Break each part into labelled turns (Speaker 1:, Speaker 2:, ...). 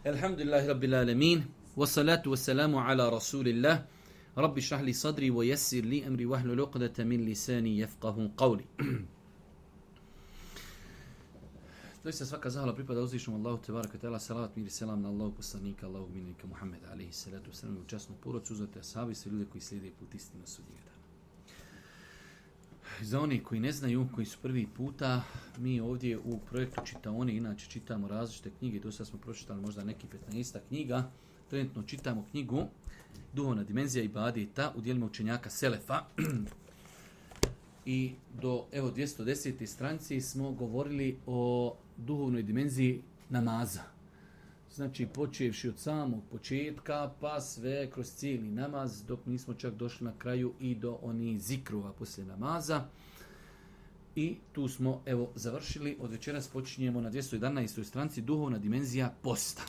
Speaker 1: Alhamdulillahi Rabbil Alamin. Wassalatu wassalamu ala Rasulillah. Rabbi šrah li sadri wa yassir li amri wahlul uqdata min lisani yafqahu qawli. Doista svaka zahvala pripada uzvišenom Allahu tebaraka ta'ala, salavat mir i selam na Allahu poslanika, Allahu miljenika Muhammeda alejhi salatu vesselam, u časnu porodcu, uzete ashabi, sve ljude koji slijede put istine sudnjega dana. Za one koji ne znaju, koji su prvi puta, mi ovdje u projektu Čitaoni, inače čitamo različite knjige, do sad smo pročitali možda neki 15 knjiga, trenutno čitamo knjigu Duhovna dimenzija ibadeta u djelima učenjaka Selefa. I do 210. stranici smo govorili o duhovnoj dimenziji namaza. Znači počevši od samog početka pa sve kroz cijeli namaz, dok nismo čak došli na kraju i do onih zikrova poslije namaza. I tu smo završili. Od večeras počinjemo na 211. stranici duhovna dimenzija posta.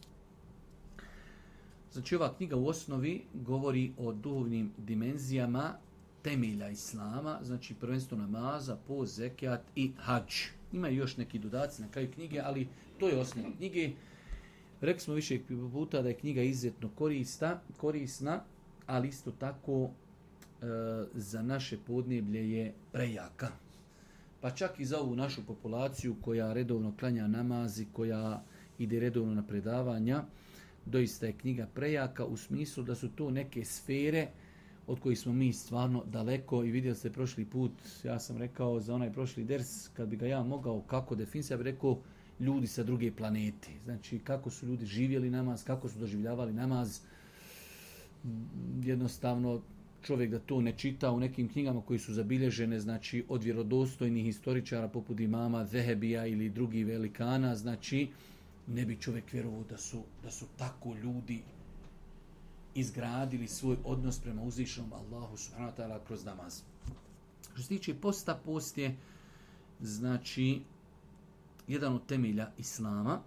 Speaker 1: Znači ova knjiga u osnovi govori o duhovnim dimenzijama temelja Islama, znači prvenstveno namaza, post, zekijat i hadž. Ima još neki dodaci na kraju knjige, ali to je osnova knjige. Rekli smo više puta da je knjiga izuzetno korisna, ali isto tako za naše podneblje je prejaka. Pa čak i za ovu našu populaciju koja redovno klanja namazi, koja ide redovno na predavanja, doista je knjiga prejaka u smislu da su to neke sfere od kojih smo mi stvarno daleko. I vidjeli ste prošli put, ja sam rekao za onaj prošli ders, kad bi ga ja mogao kako definisati, ja bih rekao ljudi sa druge planete. Znači kako su ljudi živjeli namaz, kako su doživljavali namaz. Jednostavno čovjek da to ne čita u nekim knjigama koji su zabilježene, znači od vjerodostojnih historičara poput imama Zehebija ili drugih velikana, znači ne bi čovjek vjerovao da su tako ljudi izgradili svoj odnos prema uzvišenom Allahu subhanahu wa ta'ala kroz namaz. Što se tiče posta, post je znači jedan od temelja Islama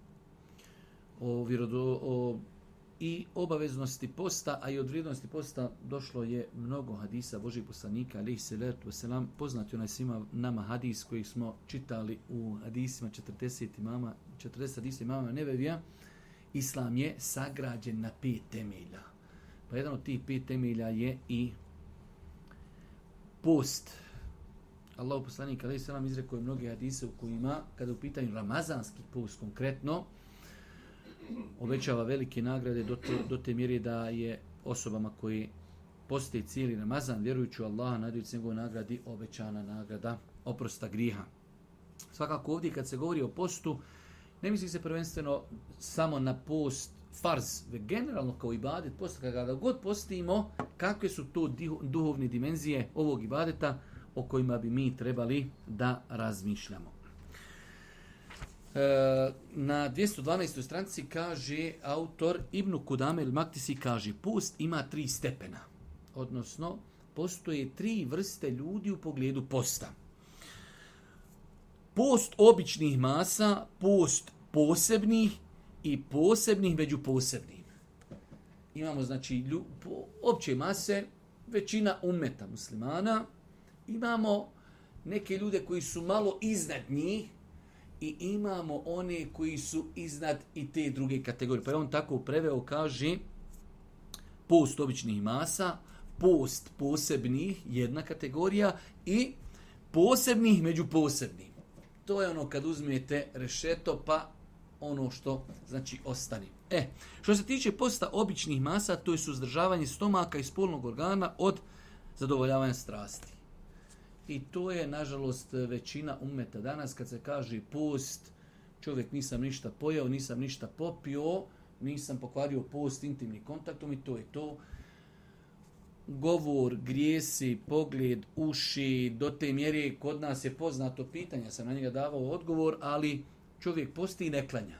Speaker 1: i obaveznosti posta, a i od vrijednosti posta došlo je mnogo hadisa Božih poslanika alejhi salatu vesselam. Poznati onaj svima nama hadis koji smo čitali u hadisima 40 hadisa imama Nevevija. Islam je sagrađen na 5 temelja. Pa jedan od tih 5 temelja je i post. Allahu poslanik alejhi selam izrekao je mnoge hadise u kojima, kada u pitanju ramazanski post konkretno, obećava velike nagrade do te mjere da je osobama koji poste cijeli Ramazan, vjerujući u Allaha, nadajući se njegovoj nagradi, obećana nagrada oprosta griha. Svakako ovdje kad se govori o postu, ne misli se prvenstveno samo na post farz, već generalno kao ibadet posta, kada god postimo, kakve su to duhovne dimenzije ovog ibadeta o kojima bi mi trebali da razmišljamo. Na 212. stranici kaže autor Ibn Kudame el-Maktisi, kaže post ima 3 stepena, odnosno postoje 3 vrste ljudi u pogledu posta. Post običnih masa, post posebnih i posebnih među posebnim. Imamo znači opće mase, većina ummeta muslimana, imamo neke ljude koji su malo iznad njih i imamo one koji su iznad i te druge kategorije. Pa je on tako preveo, kaže post običnih masa, post posebnih, jedna kategorija, i posebnih među posebnim. To je ono kad uzmete rešeto pa ono što znači ostane. Što se tiče posta običnih masa, to je suzdržavanje stomaka i spolnog organa od zadovoljavanja strasti. I to je, nažalost, većina ummeta danas. Kad se kaže post, čovjek nisam ništa pojeo, nisam ništa popio, nisam pokvario post intimnim kontaktom, i to je to. Govor, grijesi, pogled, uši, do te mjere kod nas je poznato pitanje, ja sam na njega davao odgovor, ali čovjek posti i ne klanja.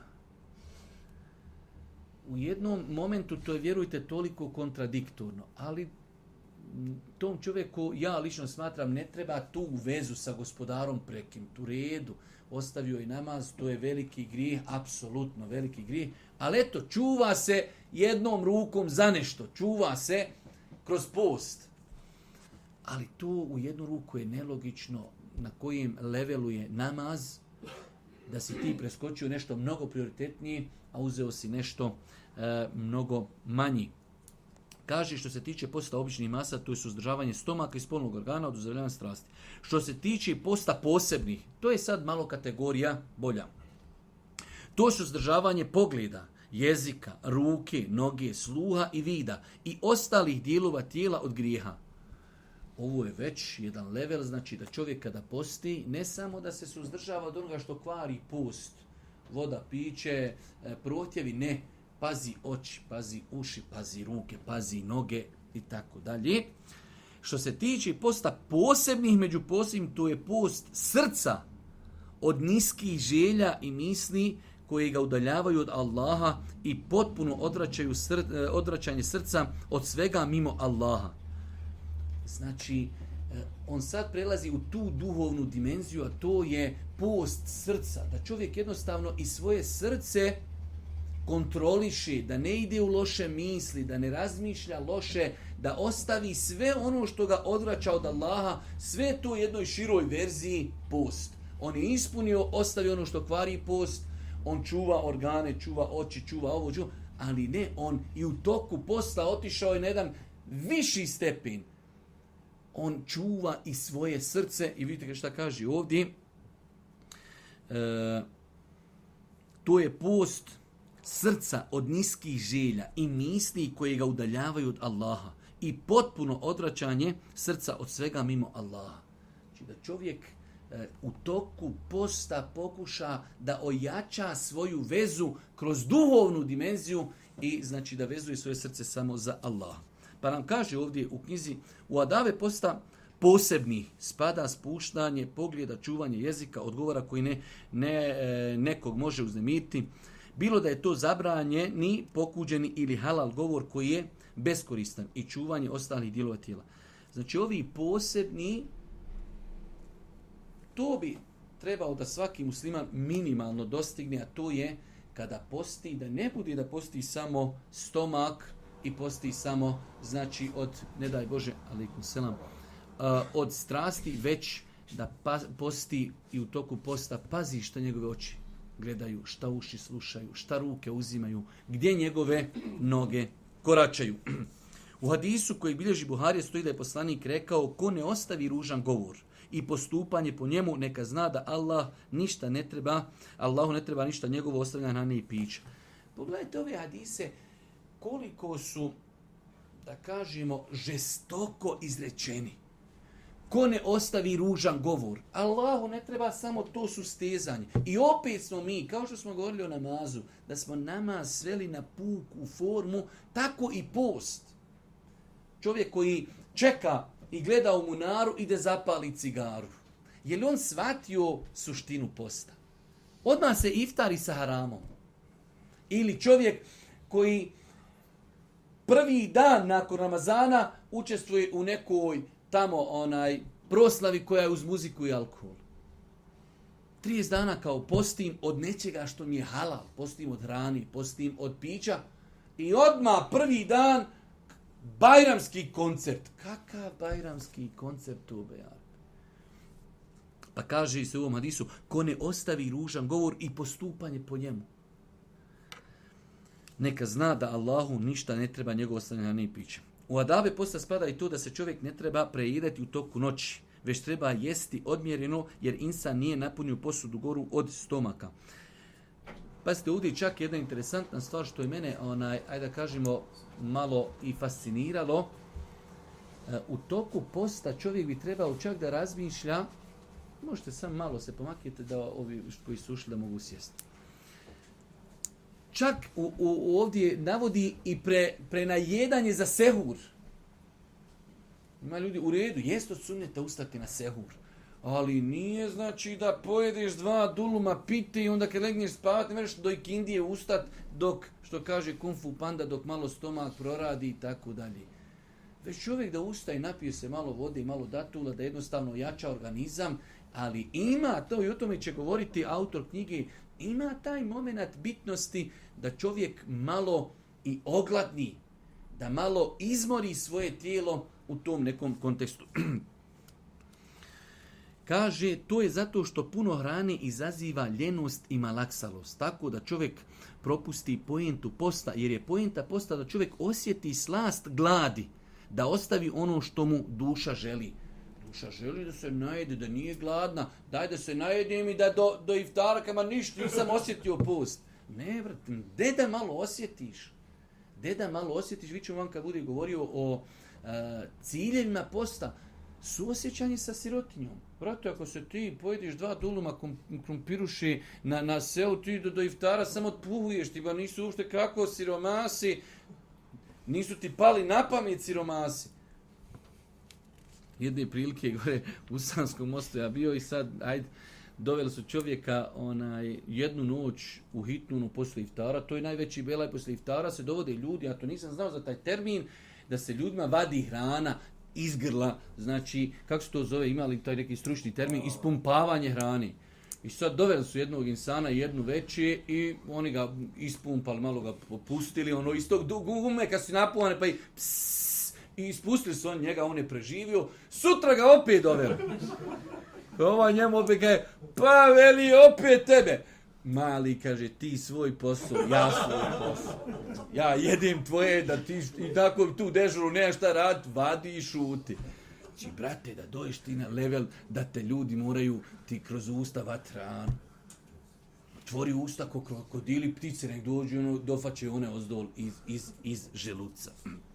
Speaker 1: U jednom momentu to je, vjerujte, toliko kontradiktorno, ali tom čovjeku, ja lično smatram, ne treba tu vezu sa gospodarom prekinuti. U redu, ostavio je namaz, to je veliki grijeh, apsolutno veliki grijeh, ali eto, čuva se jednom rukom za nešto, čuva se kroz post. Ali to u jednu ruku je nelogično na kojem levelu je namaz, da si ti preskočio nešto mnogo prioritetnije, a uzeo si nešto mnogo manji. Kaže što se tiče posta običnih masa, to je suzdržavanje stomaka i spolnog organa od dozvoljavanja strasti. Što se tiče posta posebnih, to je sad malo kategorija bolja. To je suzdržavanje pogleda, jezika, ruke, noge, sluha i vida i ostalih dijelova tijela od grijeha. Ovo je već jedan level, znači da čovjek kada posti, ne samo da se suzdržava od onoga što kvari post, voda, piće, protjevi, ne. Pazi oči, pazi uši, pazi ruke, pazi noge i tako dalje. Što se tiče posta posebnih među posebnim, to je post srca od niskih želja i misli koje ga udaljavaju od Allaha i potpuno odvraćanje srca od svega mimo Allaha. Znači, on sad prelazi u tu duhovnu dimenziju, a to je post srca. Da čovjek jednostavno i svoje srce kontroliši, da ne ide u loše misli, da ne razmišlja loše, da ostavi sve ono što ga odvraća od Allaha, sve to u jednoj široj verziji post. On je ispunio, ostavio ono što kvari post, on čuva organe, čuva oči, čuva ovo, ali ne, on i u toku posta otišao je na jedan viši stepen. On čuva i svoje srce i vidite šta kaže ovdje. To je post srca od niskih želja i misli koje ga udaljavaju od Allaha i potpuno odvraćanje srca od svega mimo Allaha. Znači da čovjek u toku posta pokuša da ojača svoju vezu kroz duhovnu dimenziju i znači da vezuje svoje srce samo za Allaha. Pa nam kaže ovdje u knjizi, u adave posta posebnih spada spuštanje pogleda, čuvanje jezika, odgovora koji nekog može uznemiriti, bilo da je to zabranjeni, pokuđeni ili halal govor koji je beskoristan i čuvanje ostalih dijelova tijela. Znači ovi posebni, to bi trebao da svaki musliman minimalno dostigne, a to je kada posti, da ne bude da posti samo stomak i posti samo, znači od, ne daj Bože, alejkum selam, od strasti, već da posti i u toku posta pazi šta njegove oči gledaju, šta uši slušaju, šta ruke uzimaju, gdje njegove noge koračaju. U hadisu koji bilježi Buharija stoji da je poslanik rekao, ko ne ostavi ružan govor i postupanje po njemu, neka zna da Allahu ne treba ništa njegovo ostavljanje hrane i pića. Pogledajte ove hadise, koliko su, da kažemo, žestoko izrečeni. Ko ne ostavi ružan govor, Allahu ne treba samo to sustezanje. I opet smo mi, kao što smo govorili o namazu, da smo namaz sveli na puku formu, tako i post. Čovjek koji čeka i gleda u munaru, ide zapali cigaru. Je li on shvatio suštinu posta? Odmah se iftari sa haramom. Ili čovjek koji prvi dan nakon Ramazana učestvuje u nekoj tamo proslavi koja je uz muziku i alkohol. 30 dana kao postim od nečega što mi je halal, postim od hrani, postim od pića i odmah prvi dan bajramski koncert. Kakav bajramski koncert to bejar? Pa kaže se u ovom hadisu, ko ne ostavi ružan govor i postupanje po njemu, neka zna da Allahu ništa ne treba njegovo ostavljanje hrane i pića. U adabe posta spada i to da se čovjek ne treba prejedati u toku noći, već treba jesti odmjereno, jer insan nije napunio posudu goru od stomaka. Pazite, ovdje čak jedna interesantna stvar što je mene, ajde da kažemo, malo i fasciniralo. U toku posta čovjek bi trebao čak da razmišlja, možete samo malo se pomaknite da ovi koji su ušli da mogu sjesti. Čak ovdje navodi i prenajedanje za sehur. Ima ljudi u redu, jest od sunneta ustati na sehur. Ali nije znači da pojedeš 2 duluma pite i onda kad legneš spavati, ne možeš do ikindije ustat dok, što kaže Kung Fu Panda, dok malo stomak proradi i tako dalje. Već čovjek da ustaje, napije se malo vode i malo datula, da jednostavno jača organizam, ali ima to, i o tome će govoriti autor knjige, ima taj moment bitnosti da čovjek malo i ogladni, da malo izmori svoje tijelo u tom nekom kontekstu. Kaže, to je zato što puno hrane izaziva ljenost i malaksalost. Tako da čovjek propusti pojentu posta, jer je pojenta posta da čovjek osjeti slast gladi, da ostavi ono što mu duša želi. Duša želi da se najede, da nije gladna, daj da se najedem i da do iftara, kama ništa, nisam osjetio post. Ne, vrtim, da malo osjetiš. Da malo osjetiš, vi ćemo vam kad bude govorio o ciljevima posta, suosjećanje sa sirotinjom. Brate, ako se ti pojediš 2 duluma krumpiruši na selu, ti do iftara samo otpuhuješ, ti ba nisu uopšte kako siromasi, nisu ti pali na pamet siromasi. Jedne prilike gore u Sanskom mostu ja bio i sad, doveli su čovjeka jednu noć u hitnunu posle iftara, to je najveći belaj posle iftara, se dovode ljudi, ja to nisam znao za taj termin, da se ljudima vadi hrana iz grla, znači, kako se to zove, imali taj neki stručni termin, ispumpavanje hrane. I sad doveli su jednog insana, jednu veće i oni ga ispumpali, malo ga popustili, iz tog gume kad su napuhane, pa i i ispustili su njega, on je preživio, sutra ga opet doveli. Njemu opet kaže, pa veli opet tebe. Mali, kaže, ti svoj posao, ja svoj posao. Ja jedem tvoje, da ti i tako tu dežuru nemaš šta raditi, vadi i šuti. Znači, brate, da doješ ti na level da te ljudi moraju ti kroz usta vat hranu. Tvori usta ko krokodili, ptice nek dođu, dofaće one ozdol iz želuca.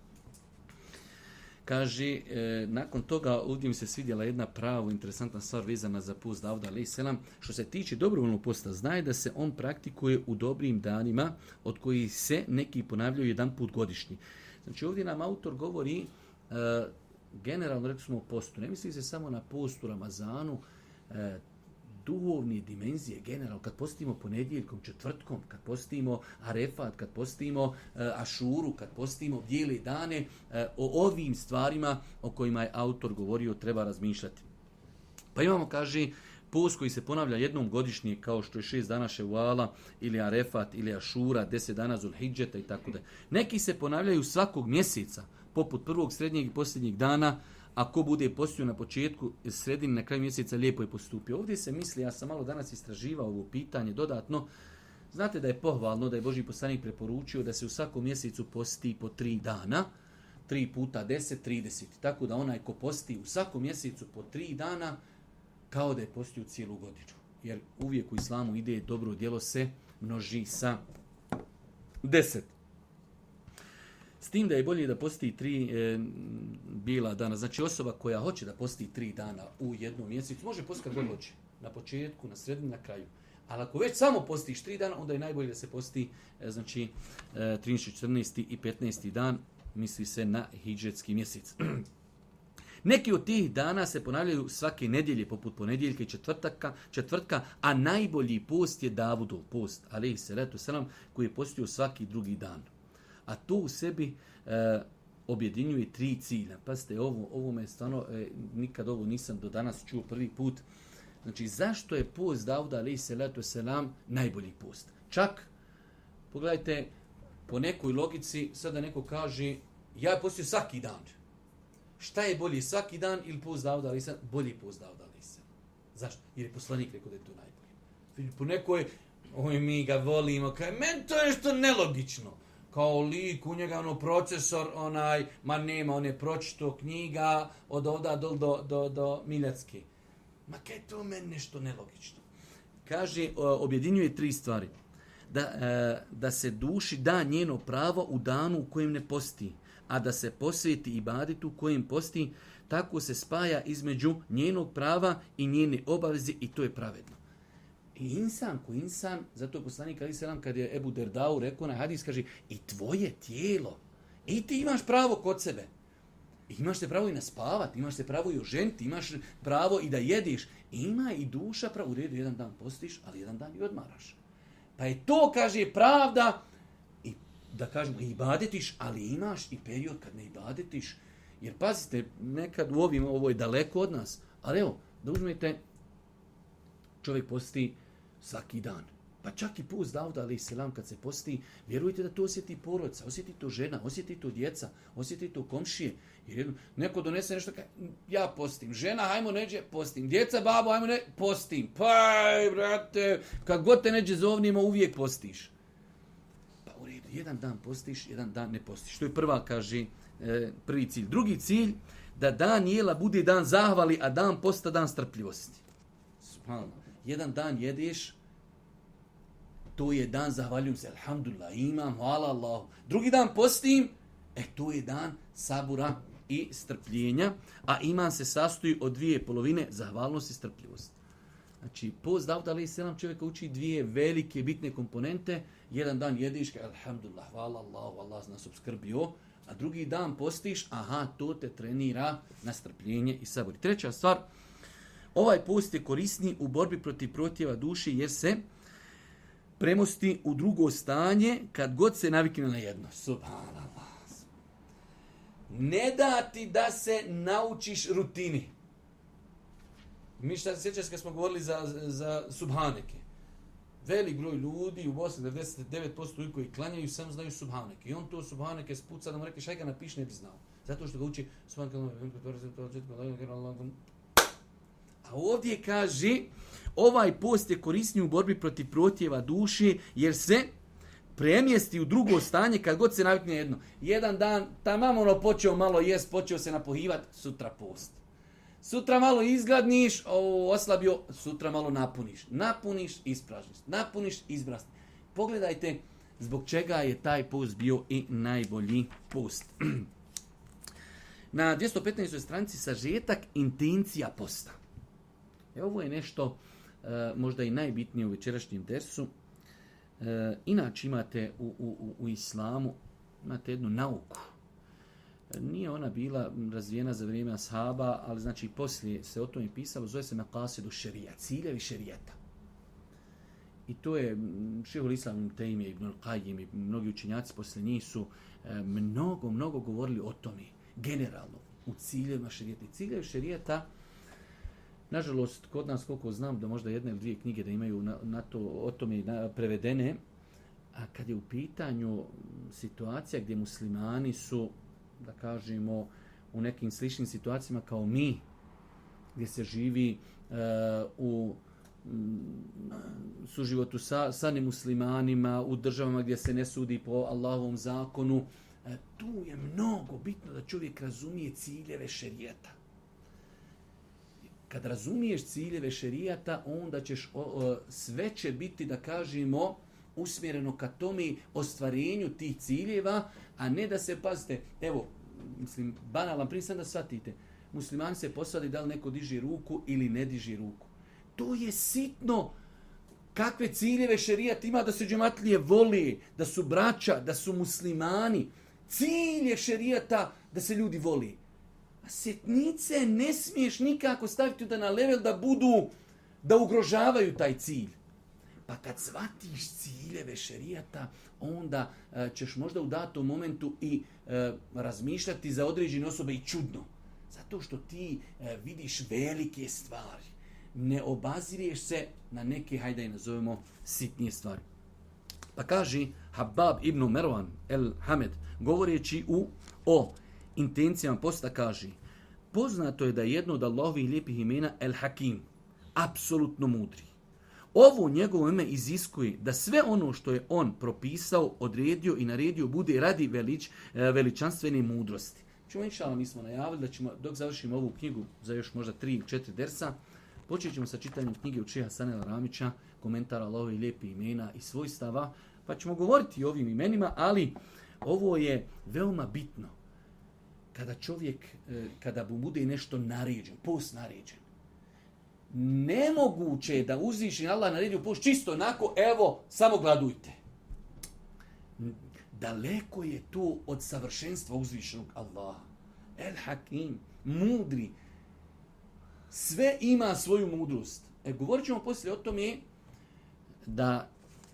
Speaker 1: Kaže, nakon toga ovdje mi se svidjela jedna pravo interesantna stvar vezana za post Davda a.s. Što se tiče dobrovoljnog posta, znaje da se on praktikuje u dobrim danima od kojih se neki ponavljaju jedan put godišnji. Znači ovdje nam autor govori generalno, rekli smo o postu, ne misli se samo na postu Ramazanu, duhovne dimenzije generalno, kad postimo ponedjeljkom, četvrtkom, kad postimo Arefat, kad postimo Ašuru, kad postimo bijele dane, o ovim stvarima o kojima je autor govorio treba razmišljati. Pa imamo, kaže, post koji se ponavlja jednom godišnje, kao što je 6 dana Ševala, ili Arefat, ili Ašura, 10 dana Zulhidžeta i tako da. Neki se ponavljaju svakog mjeseca, poput prvog, srednjeg i posljednjeg dana. Ako bude postio na početku, sredini, na kraju mjeseca, lijepo je postupio. Ovdje se misli, ja sam malo danas istraživao ovo pitanje dodatno, znate da je pohvalno, da je Božji poslanik preporučio da se u svakom mjesecu posti po 3 dana, 3 puta 10, 30. Tako da onaj ko posti u svakom mjesecu po 3 dana, kao da je postio cijelu godinu. Jer uvijek u islamu ide dobro djelo se množi sa 10. S tim da je bolje da posti 3 bijela dana. Znači osoba koja hoće da posti 3 dana u jednom mjesecu, može postiti kad god hoće. Na početku, na sredini, na kraju. Ali ako već samo postiš 3 dana, onda je najbolje da se posti 13., 14. i 15. dan, misli se na hidžetski mjesec. Neki od tih dana se ponavljaju svake nedjelje, poput ponedjeljka i četvrtka, a najbolji post je Davudov post, alejhi selatu selam, koji je postio svaki drugi dan. A to u sebi objedinjuje 3 cilja. Pazite, ovo me stvarno, nikad ovo nisam do danas čuo prvi put. Znači, zašto je post Davuda alejhi selatu selam najbolji post? Čak, pogledajte, po nekoj logici, sada neko kaže, ja je postio svaki dan. Šta je bolji, svaki dan ili post Davuda alejhi selam? Bolji post Davuda alejhi selam. Zašto? Jer je poslanik rekao da je to najbolji. Po nekoj, mi ga volimo, kaj, meni to je nešto nelogično. Kao lik, u njega procesor, ma nema, on je pročito knjiga od ovda do Miljacke. Ma kaj to meni nešto nelogično? Kaže, objedinjuje 3 stvari. Da se duši da njeno pravo u danu u kojem ne posti, a da se posveti ibadetu u kojem posti, tako se spaja između njenog prava i njene obaveze i to je pravedno. I insan ko insan, zato je poslanik alejhi selam kad je Ebu Derdau rekao na hadis, kaže, i tvoje tijelo, i ti imaš pravo kod sebe. Imaš se pravo i na spavati, imaš se pravo i oženiti, imaš pravo i da jediš. Ima i duša pravo, u redu, jedan dan postiš, ali jedan dan i odmaraš. Pa je to, kaže, pravda, i da kažemo, i ibadetiš, ali imaš i period kad ne ibadetiš. Jer pazite, nekad ovo je daleko od nas, ali evo, da uzmete, čovjek posti svaki dan. Pa čak i post Dauda alejhi selam kad se posti, vjerujte da to osjeti porodica, osjeti to žena, osjeti to djeca, osjeti to komšije. Jer neko donese nešto, ja postim, žena, hajmo neđe, postim, djeca, babo, hajmo neđe, postim. Pa, brate, kad god te neđe zovnimo, uvijek postiš. Pa u redu, jedan dan postiš, jedan dan ne postiš. To je prvi cilj. Drugi cilj, da dan jela bude dan zahvali, a dan posta dan strpljivosti. Subhanallah. Jedan dan jedeš, to je dan zahvaljujem se, alhamdulillah, imam, hvala Allahu. Drugi dan postim, to je dan sabura i strpljenja, a iman se sastoji od dvije polovine, zahvalnost i strpljivost. Znači, post Davud alejhi selam čovjeka uči dvije velike bitne komponente. Jedan dan jediš, alhamdulillah, hvala Allahu, Allah nas obskrbio, a drugi dan postiš, to te trenira na strpljenje i sabor. Treća stvar, ovaj post je korisni u borbi protiv protjeva duše jer se premosti u drugo stanje kad god se navikne na jedno. Subhanallah. Ne da ti da se naučiš rutini. Mi šta se sjećaš kad smo govorili za subhaneke. Velik broj ljudi u Bosni, 99% koji klanjaju, samo znaju subhaneke. I on to subhaneke spuca da mu reke šaj ga napiš, ne bi znao. Zato što ga uči a ovdje kaže, ovaj post je korisniji u borbi protiv protjeva duše, jer se premjesti u drugo stanje kad god se navikne jedno. Jedan dan, tamam počeo malo jest, počeo se napohivati, sutra post. Sutra malo izgladniš, oslabio, sutra malo napuniš. Napuniš, ispražniš. Napuniš, izbrasniš. Pogledajte zbog čega je taj post bio i najbolji post. Na 215. stranici sažetak intencija posta. Ovo je nešto možda i najbitnije u večerašnjem dersu. Inače imate u islamu imate jednu nauku. Nije ona bila razvijena za vrijeme ashaba, ali znači poslije se o tome pisalo, zove se maqasidu šerijat, ciljevi šerijata. I to je šejhul islam ibn Tejmije, ibn Al-Qajim i mnogi učenjaci poslije njih su mnogo govorili o tome, generalno, u ciljevima šerijata. I ciljevi šerijata, nažalost, kod nas koliko znam da možda jedna ili dvije knjige da imaju na to, o tome prevedene, a kad je u pitanju situacija gdje muslimani su, da kažemo, u nekim sličnim situacijama kao mi, gdje se živi u suživotu sa nemuslimanima, u državama gdje se ne sudi po Allahovom zakonu, tu je mnogo bitno da čovjek razumije ciljeve šerijata. Kad razumiješ ciljeve šerijata, onda ćeš, sve će biti, da kažemo, usmjereno ka tome ostvarenju tih ciljeva, a ne da se, pazite, evo, mislim, banalan primjer, sam da shvatite, muslimani se posvadi da li neko diži ruku ili ne diži ruku. To je sitno. Kakve ciljeve šerijat ima da se džematlije voli, da su braća, da su muslimani. Cilj je šerijata da se ljudi voli. A sitnice ne smiješ nikako staviti da na level da budu, da ugrožavaju taj cilj. Pa kad shvatiš ciljeve šerijata, onda ćeš možda u datom momentu i razmišljati za određene osobe i čudno. Zato što ti vidiš velike stvari. Ne obazireš se na neke, hajde i nazovemo, sitnije stvari. Pa kaže Habab ibn Merwan el-Hamed, govoreći o intencijama posta, kaže: poznato je da je jedno od Allahovih lijepih imena El-Hakim, apsolutno mudri. Ovo njegovo ime iziskuje da sve ono što je on propisao, odredio i naredio bude radi veličanstvene mudrosti. Inšallah, mi smo najavili da ćemo, dok završimo ovu knjigu za još možda 3 ili 4 dersa, počet ćemo sa čitanjem knjige od šeha Sanela Ramića, komentara Allahovih lijepih imena i svojstava, pa ćemo govoriti o ovim imenima, ali ovo je veoma bitno. Kada čovjek, kada mu bude nešto naređen, post naređen, nemoguće je da uzvišeni Allah naredio post čisto onako, evo, samo gladujte. Daleko je to od savršenstva uzvišenog Allaha. El Hakim, mudri. Sve ima svoju mudrost. Govorit ćemo poslije o tome da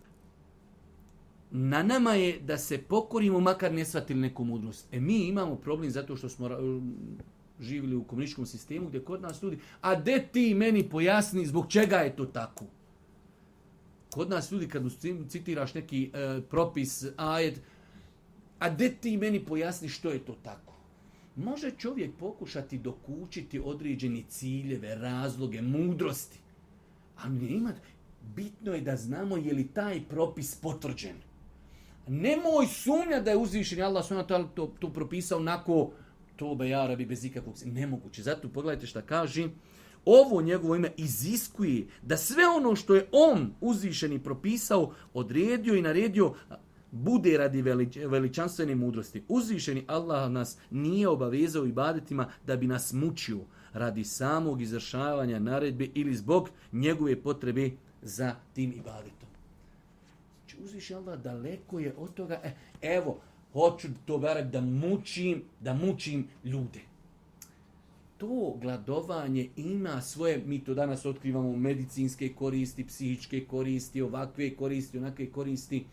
Speaker 1: na nama je da se pokorimo, makar ne shvatili neku mudrost. Mi imamo problem zato što smo živjeli u komunističkom sistemu gdje kod nas ljudi, a de ti meni pojasni zbog čega je to tako? Kod nas ljudi kad citiraš neki propis, ajet, a de ti meni pojasni što je to tako. Može čovjek pokušati dokučiti određene ciljeve, razloge, mudrosti, ali nema. Bitno je da znamo je li taj propis potvrđen. Nemoj sumnja da je uzvišeni Allah to propisao onako, to be ja rabi bez ikakvog. Nemoguće. Zato pogledajte šta kaže. Ovo njegovo ime iziskuje da sve ono što je on uzvišeni propisao, odredio i naredio, bude radi veličanstvene mudrosti. Uzvišeni Allah nas nije obavezao ibadetima da bi nas mučio radi samog izvršavanja naredbe ili zbog njegove potrebe za tim ibadetom. Znači, uzvišeni Allah daleko je od toga, evo, hoću to da mučim ljude. To gladovanje ima svoje, mi to danas otkrivamo, medicinske koristi, psihičke koristi, ovakve koristi, onakve koristi.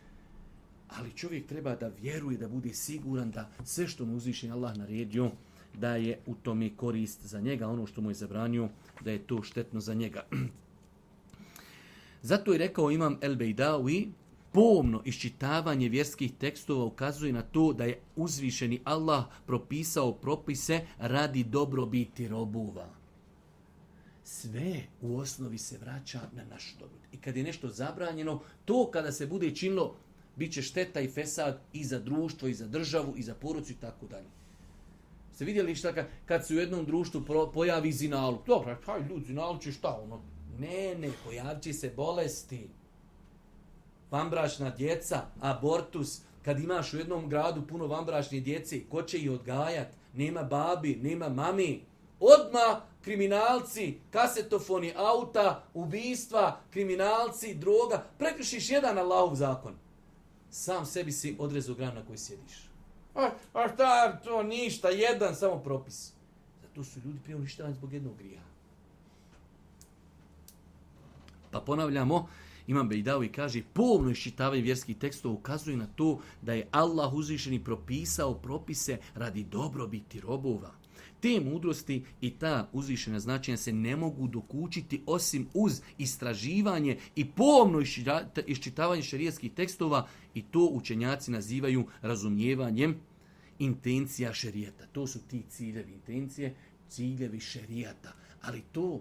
Speaker 1: Ali čovjek treba da vjeruje, da bude siguran da sve što mu uzvišeni Allah naredio, da je u tome korist za njega, ono što mu je zabranio, da je to štetno za njega. Zato je rekao imam El-Bejdawi, pomno iščitavanje vjerskih tekstova ukazuje na to da je uzvišeni Allah propisao propise radi dobrobiti robova. Sve u osnovi se vraća na našu dobrobit. I kad je nešto zabranjeno, to kada se bude činilo, bit će šteta i fesad i za društvo, i za državu, i za porodicu i tako dalje. Ste vidjeli šta kad se u jednom društvu pojavi zinaluk? Dobro, kaj ljudi, zinaluk će šta ono? Ne, pojavit će se bolesti. Vanbračna djeca, abortus. Kad imaš u jednom gradu puno vanbračne djece, ko će ih odgajat? Nema babi, nema mami. Odmah kriminalci, kasetofoni, auta, ubistva, kriminalci, droga. Prekršiš jedan Allahov zakon. Sam sebi si odrezao granu na kojoj sjediš. A šta to ništa, jedan samo propis. Zato su ljudi prije uništavani zbog jednog grija. Pa ponavljamo, Imam Bejdawi kaže, pomno iščitavanje vjerskih tekstova ukazuje na to da je Allah uzvišeni propisao propise radi dobrobiti robova. Te mudrosti i ta uzvišena značenja se ne mogu dokučiti osim uz istraživanje i pomno iščitavanje šerijatskih tekstova i to učenjaci nazivaju razumijevanjem intencija šerijata. To su ti ciljevi intencije, ciljevi šerijata. Ali to,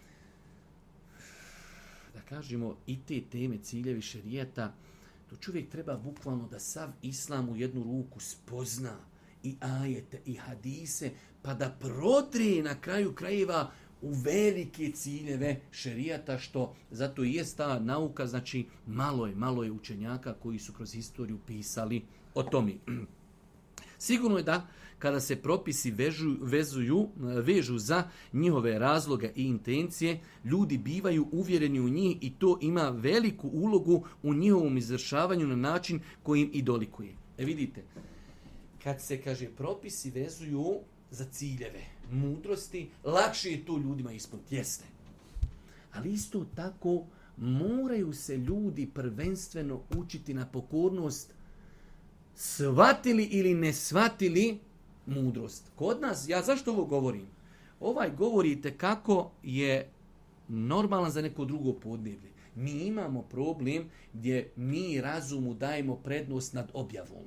Speaker 1: da kažemo, i te teme ciljevi šerijata, to čovjek treba bukvalno da sav islam u jednu ruku spozna i ajete i hadise, pa da prodre na kraju krajeva u velike ciljeve šerijata, što zato i jest ta nauka, znači malo je učenjaka koji su kroz historiju pisali o tome. Sigurno je da kada se propisi vežu za njihove razloge i intencije, ljudi bivaju uvjereni u njih i to ima veliku ulogu u njihovom izvršavanju na način koji im i dolikuje. Vidite, kad se, kaže, propisi vezuju za ciljeve mudrosti, lakše je to ljudima ispuniti, jeste. Ali isto tako moraju se ljudi prvenstveno učiti na pokornost, shvatili ili ne shvatili mudrost. Kod nas, ja zašto ovo govorim? Govorite kako je normalan za neko drugo podneblje. Mi imamo problem gdje mi razumu dajemo prednost nad objavom.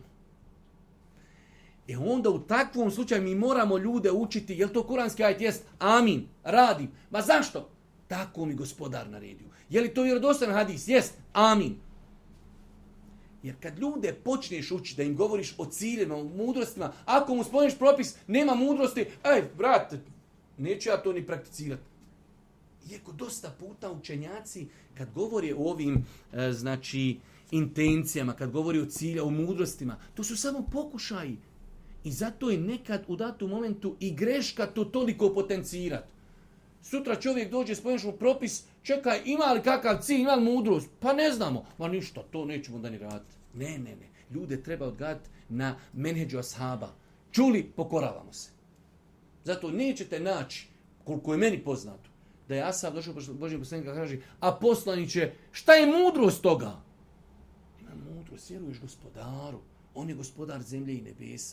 Speaker 1: Onda u takvom slučaju mi moramo ljude učiti, jel to kuranski ajet? Jest, amin, radim. Ma zašto? Tako mi gospodar naredio. Je li to vjerodostojan hadis? Jest, amin. Jer kad ljude počneš učiti da im govoriš o ciljima, o mudrostima, ako mu spomeniš propis, nema mudrosti, brate, neću ja to ni prakticirati. Iako dosta puta učenjaci, kad govori o ovim, intencijama, kad govori o cilja, o mudrostima, to su samo pokušaji. I zato je nekad u datom momentu i greška to toliko potencirati. Sutra čovjek dođe, spomeniš mu propis, čekaj, ima li kakav cilj, ima li mudrost? Pa ne znamo. Ma ništa, to nećemo da ni raditi. Ne. Ljude treba odgajati na menheđu ashaba. Čuli, pokoravamo se. Zato nećete naći, koliko je meni poznato, da je ashab došao Božji poslanik i kaže, a poslaniće, šta je mudrost toga? Ima mudrost, vjeruješ gospodaru. On je gospodar zemlje i nebesa.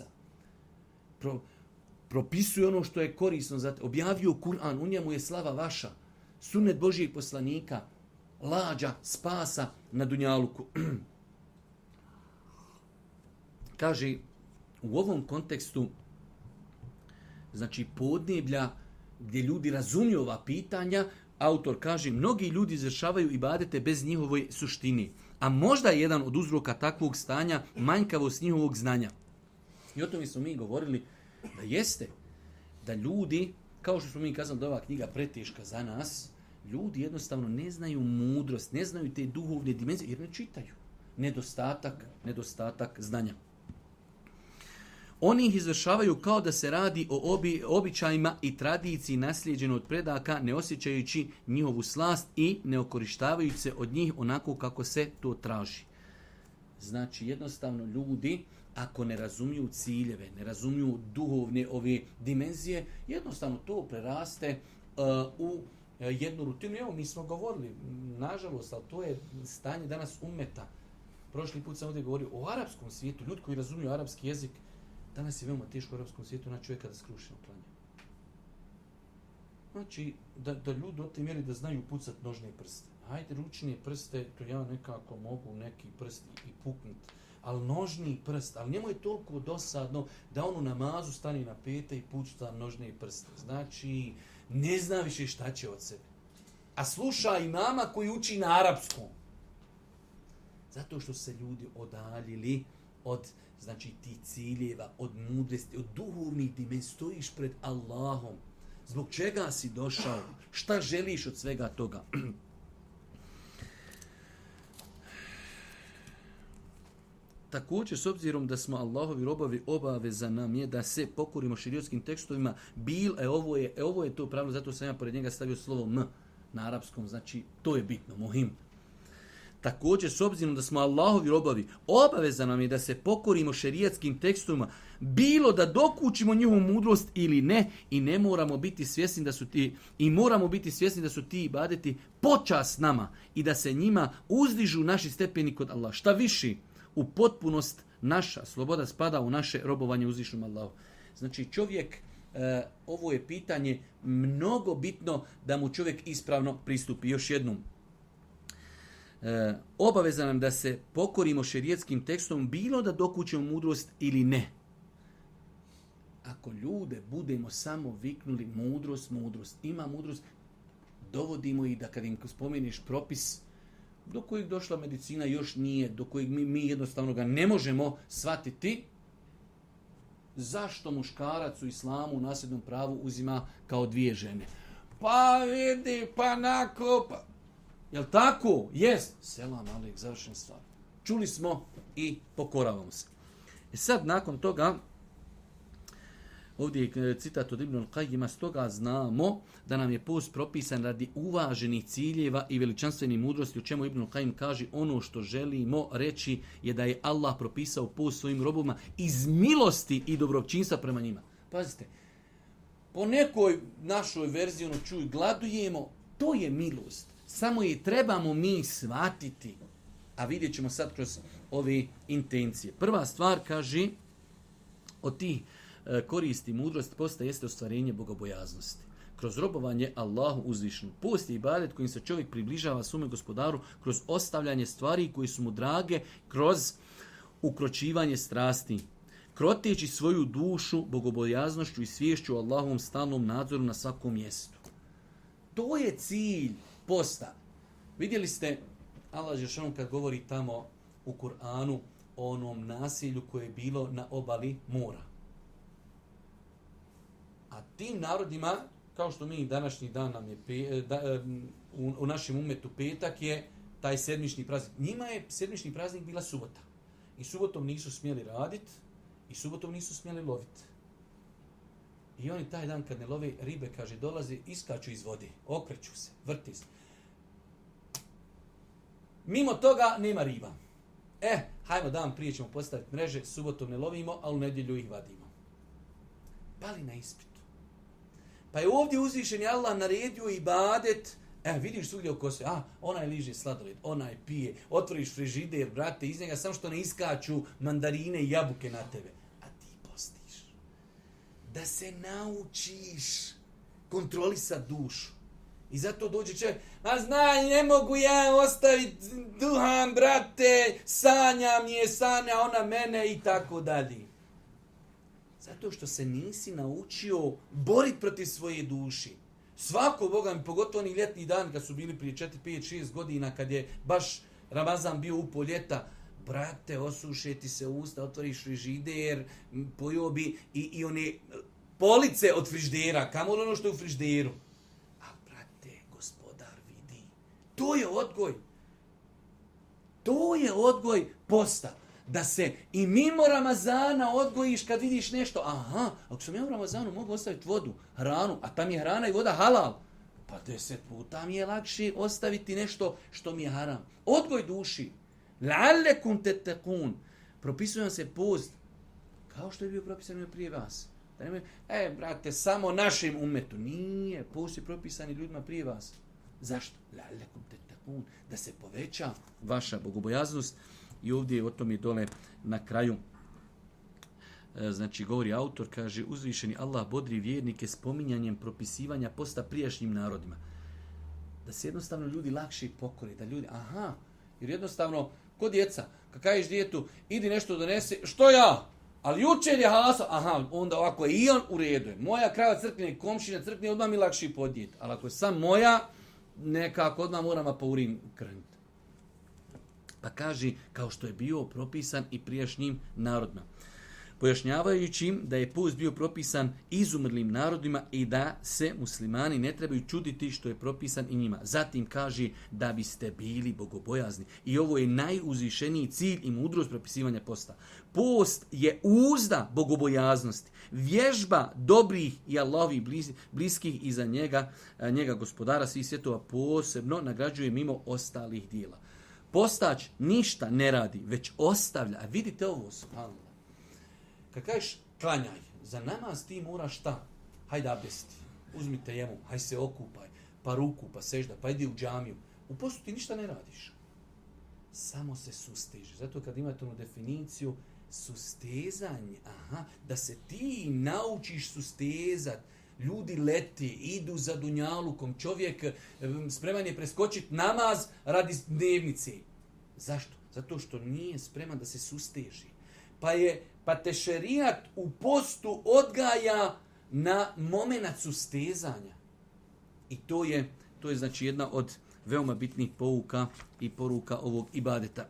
Speaker 1: Propisuje ono što je korisno za te. Objavio Kur'an, u njemu je slava vaša. Sunnet Božijeg poslanika. lađa spasa na dunjaluku. Kaže, u ovom kontekstu, znači podneblja gdje ljudi razumiju ova pitanja, autor kaže, mnogi ljudi izvršavaju ibadete bez njihove suštine. A možda je jedan od uzroka takvog stanja manjkavost njihovog znanja. I o tome smo mi govorili da jeste, da ljudi, kao što smo mi kazali da je ova knjiga preteška za nas, ljudi jednostavno ne znaju mudrost, ne znaju te duhovne dimenzije jer ne čitaju. Nedostatak znanja. Oni ih izvršavaju kao da se radi o običajima i tradiciji naslijeđeno od predaka, ne osjećajući njihovu slast i ne okorištavajući se od njih onako kako se to traži. Znači, jednostavno ljudi, ako ne razumiju ciljeve, ne razumiju duhovne ove dimenzije, jednostavno to preraste u jednu rutinu. Evo, mi smo govorili, nažalost, ali to je stanje danas ummeta. Prošli put sam ovdje govorio o arapskom svijetu, ljudi koji razumiju arapski jezik. Danas je veoma teško u arapskom svijetu na čovjeka da skrušeno klanja. Znači, da ljudi o te mjeri da znaju pucati nožne prste. Hajde, ručne prste, to ja nekako mogu neki prst i puknut. Ali nožni prst, ali njemu je toliko dosadno da on u namazu stane na pete i pušta nožne prste. Znači, ne zna više šta će od sebe. A sluša imama koji uči na arapskom. Zato što se ljudi odaljili od, znači, tih ciljeva, od mudrosti, od duhovnih dimenzija. Stojiš pred Allahom. Zbog čega si došao? Šta želiš od svega toga? Također, s obzirom da smo Allahovi robovi, obaveza nam je da se pokorimo šerijatskim tekstovima. Ovo je to pravilo, zato sam ja pored njega stavio slovo M na arapskom, znači to je bitno, muhim. Također, s obzirom da smo Allahovi robovi, obaveza nam je da se pokorimo šerijatskim tekstovima, bilo da dokučimo njihovu mudrost ili ne, i moramo biti svjesni da su ti ibadeti počast nama i da se njima uzdižu naši stepeni kod Allah. Šta viši, u potpunost naša sloboda spada u naše robovanje uzvišenom Allahu. Znači, čovjek, ovo je pitanje mnogo bitno da mu čovjek ispravno pristupi. Još jednom. Obaveza nam da se pokorimo šerijetskim tekstom, bilo da dokućemo mudrost ili ne. Ako ljude budemo samo viknuli mudrost, ima mudrost, dovodimo ih da kad im spomeniš propis do kojeg došla medicina još nije, do kojeg mi jednostavno ga ne možemo shvatiti, zašto muškarac u islamu u nasljednom pravu uzima kao 2 žene? Pa vidi, pa nako, pa... Jel tako? Jest. Selam alejk, završen stvar. Čuli smo i pokoravamo se. Sad, nakon toga, ovdje je citat od Ibn al-Qayyima, stoga znamo da nam je post propisan radi uvaženih ciljeva i veličanstvenih mudrosti, u čemu Ibn al-Qayyim kaže, ono što želimo reći je da je Allah propisao post svojim robovima iz milosti i dobročinstva prema njima. Pazite, po nekoj našoj verziji čuj, gladujemo, to je milost. Samo je trebamo mi shvatiti. A vidjet ćemo sad kroz ove intencije. Prva stvar, kaže, od tih koristi mudrost posta jeste ostvarenje bogobojaznosti. Kroz robovanje Allahu uzvišenu. Post je ibadet kojim se čovjek približava svome gospodaru kroz ostavljanje stvari koji su mu drage, kroz ukročivanje strasti. Kroteći svoju dušu bogobojaznošću i sviješću o Allahovom stalnom nadzoru na svakom mjestu. To je cilj posta. Vidjeli ste Allah dželešanu kad govori tamo u Kur'anu o onom nasilju koje je bilo na obali mora. A tim narodima, kao što mi današnji dan nam je u našem umetu petak je taj sedmični praznik. Njima je sedmični praznik bila subota. I subotom nisu smjeli raditi i subotom nisu smjeli loviti. I oni taj dan kad ne love ribe, kaže, dolaze, iskaču iz vode, okreću se, vrti se. Mimo toga nema riba. Hajmo dan prije ćemo postaviti mreže, subotom ne lovimo, a u nedjelju ih vadimo. Pali na ispitu. Pa je ovdje uzvišeni Allah naredio ibadet, vidiš svugdje oko sve, onaj liže sladoled, onaj pije, otvoriš frižider, brate, iz njega samo što ne iskaču mandarine i jabuke na tebe. A ti postiš. Da se naučiš kontrolisati dušu. I zato dođe čovjek, a znaj, ne mogu ja ostaviti duhan, brate, sanja ona mene i tako dalje. Zato što se nisi naučio boriti protiv svoje duši. Svako, Boga mi, pogotovo oni ljetni dan kad su bili prije 4, 5, 6 godina, kad je baš Ramazan bio u pol ljeta, brate, osuše ti se usta, otvoriš frižider, pojeo bi i one police od frižidera, kamo ono što je u frižideru. A brate, gospodar vidi. To je odgoj. To je odgoj posta. Da se i mimo Ramazana odgojiš kad vidiš nešto. Aha, ako sam ja u Ramazanu mogu ostaviti vodu, hranu, a tam je hrana i voda halal. Pa 10 puta mi je lakše ostaviti nešto što mi je haram. Odgoj duši. La'allekum tettekun. Propisuje se post kao što je bio propisan prije vas. Da nemoj, brate, samo našim umetu. Nije, post je propisani ljudima prije vas. Zašto? La'allekum tettekun. Da se poveća vaša bogobojaznost. I ovdje o tom je dole na kraju. Znači, govori autor, kaže, uzvišeni Allah bodri vjernike spominjanjem propisivanja posta prijašnjim narodima. Da se jednostavno ljudi lakše pokori. Da ljudi, jer jednostavno, ko djeca, kad kažeš djetu, idi nešto donese, što ja? Ali jučer je halasao, onda ovako je i on u redu je. Moja krava crkne, komšina crkne, odmah mi lakše podnijeti. Ali ako je sam moja, nekako odmah moramo po urin krenuti. Pa kaže, kao što je bio propisan i prijašnjim narodima. Pojašnjavajući im da je post bio propisan izumrlim narodima i da se muslimani ne trebaju čuditi što je propisan i njima. Zatim kaže da biste bili bogobojazni. I ovo je najuzvišeniji cilj i mudrost propisivanja posta. Post je uzda bogobojaznosti, vježba dobrih i Allahovih bliskih i za njega gospodara svih svjetova posebno nagrađuje mimo ostalih dijela. Postač ništa ne radi, već ostavlja. A vidite ovo, subhanallah. Kad kažeš klanjaj, za namaz ti moraš šta? Hajde abdesti, uzmi tejemum, hajde se okupaj, pa ruku, pa sežda, pa idi u džamiju. U postu ti ništa ne radiš. Samo se susteži. Zato kad imate onu definiciju, sustezanje, da se ti naučiš sustezat. Ljudi leti, idu za dunjalukom, čovjek spreman je preskočiti namaz radi dnevnice. Zašto? Zato što nije spreman da se susteži. Pa te šerijat u postu odgaja na momenat sustezanja. I to je znači jedna od veoma bitnih pouka i poruka ovog ibadeta.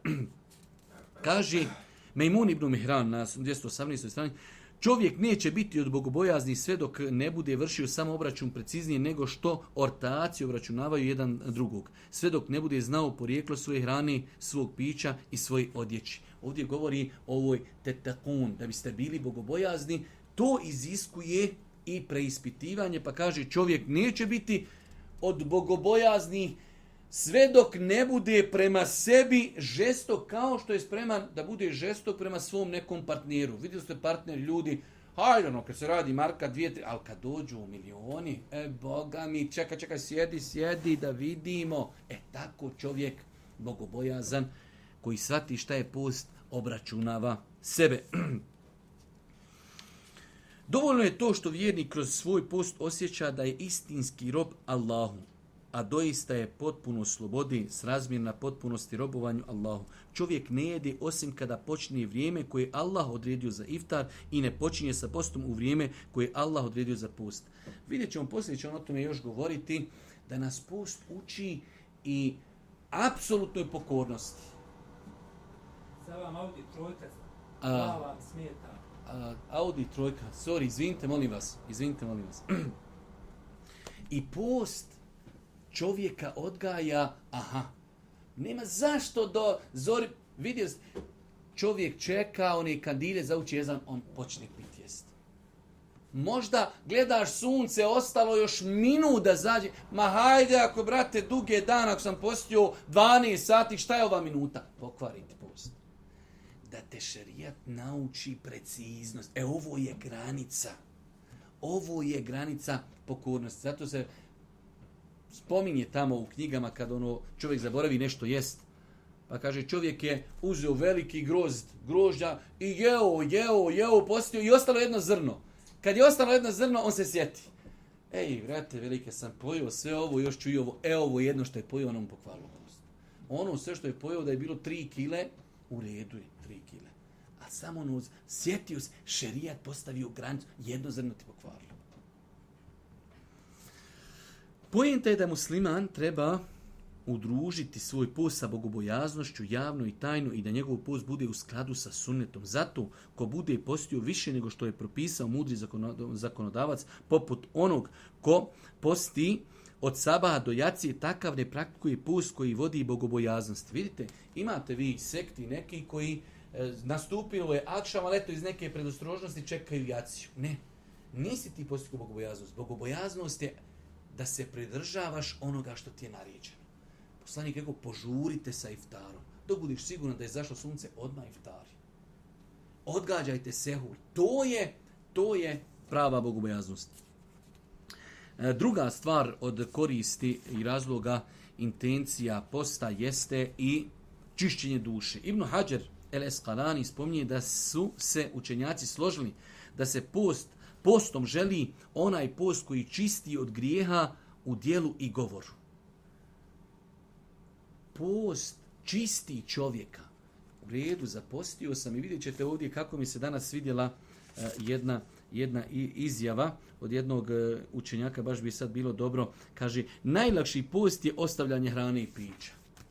Speaker 1: Kaže Mejmun ibn Mihran na 218. strani, čovjek neće biti od bogobojazni sve dok ne bude vršio samo obračun preciznije nego što ortaci obračunavaju jedan drugog. Sve dok ne bude znao porijeklo svoje hrane, svog pića i svoje odjeći. Ovdje govori o ovoj tetakun, da biste bili bogobojazni, to iziskuje i preispitivanje, pa kaže čovjek neće biti od bogobojazni sve dok ne bude prema sebi žestok kao što je spreman da bude žestok prema svom nekom partneru. Vidjeli ste partner ljudi, hajde kad se radi marka 2, 3, ali kad dođu u milioni, Boga mi, čekaj, sjedi da vidimo. Tako čovjek bogobojazan koji shvati šta je post obračunava sebe. Dovoljno je to što vjernik kroz svoj post osjeća da je istinski rob Allahu, a doista je potpuno slobodi srazmjerna potpunosti robovanju Allahu. Čovjek ne jede osim kada počne vrijeme koje je Allah odredio za iftar i ne počinje sa postom u vrijeme koje je Allah odredio za post. Vidjet ćemo poslije, ćemo o tome još govoriti, da nas post uči i apsolutnoj pokornosti.
Speaker 2: Sada vam Audi trojka glava smeta.
Speaker 1: Audi trojka, sorry, izvinite molim vas. I post čovjeka odgaja, nema zašto do zori, vidio čovjek čeka one kandile za uči jezan, on počne piti jest. Možda gledaš sunce, ostalo još minut da zađe, ma hajde ako brate duge dan, ako sam postio 12 sati, šta je ova minuta? Pokvariti post. Da te šerijat nauči preciznost. Ovo je granica pokornosti. Zato se spominje tamo u knjigama kad čovjek zaboravi nešto jest. Pa kaže čovjek je uzeo veliki grožđa i jeo, postio i ostalo jedno zrno. Kad je ostalo jedno zrno, on se sjeti. Ej, vrate, velike, sam pojeo sve ovo, još ću i ovo. Ovo jedno što je pojeo, ono mu pokvarilo post. Ono sve što je pojeo da je bilo 3 kile, u redu je 3 kile. A samo ono, sjetio se, šerijat postavio granicu, jedno zrno ti pokvarilo. Poenta je da musliman treba udružiti svoj post sa bogobojaznošću javno i tajno i da njegov post bude u skladu sa sunnetom. Zato ko bude postio više nego što je propisao mudri zakonodavac, poput onog ko posti od sabaha do jacije, takav ne praktikuje post koji vodi bogobojaznost. Vidite, imate vi sekti neki koji nastupilo je akšam, ali eto iz neke predostrožnosti čekaju jaciju. Ne, nisi ti postigao bogobojaznost. Bogobojaznost je da se pridržavaš onoga što ti je naređeno. Poslanik rekao, požurite sa iftarom. Dok budiš siguran da je zašlo sunce, odmah iftari. Odgađajte sehur. To je prava bogobojaznost. Druga stvar od koristi i razloga intencija posta jeste i čišćenje duše. Ibn Hajar el-Esqalani spominje da su se učenjaci složili da se postom želi onaj post koji čisti od grijeha u djelu i govoru. Post čisti čovjeka. U redu, zapostio sam i vidjet ćete ovdje kako mi se danas vidjela jedna izjava od jednog učenjaka, baš bi sad bilo dobro, kaže, najlakši post je ostavljanje hrane i pića.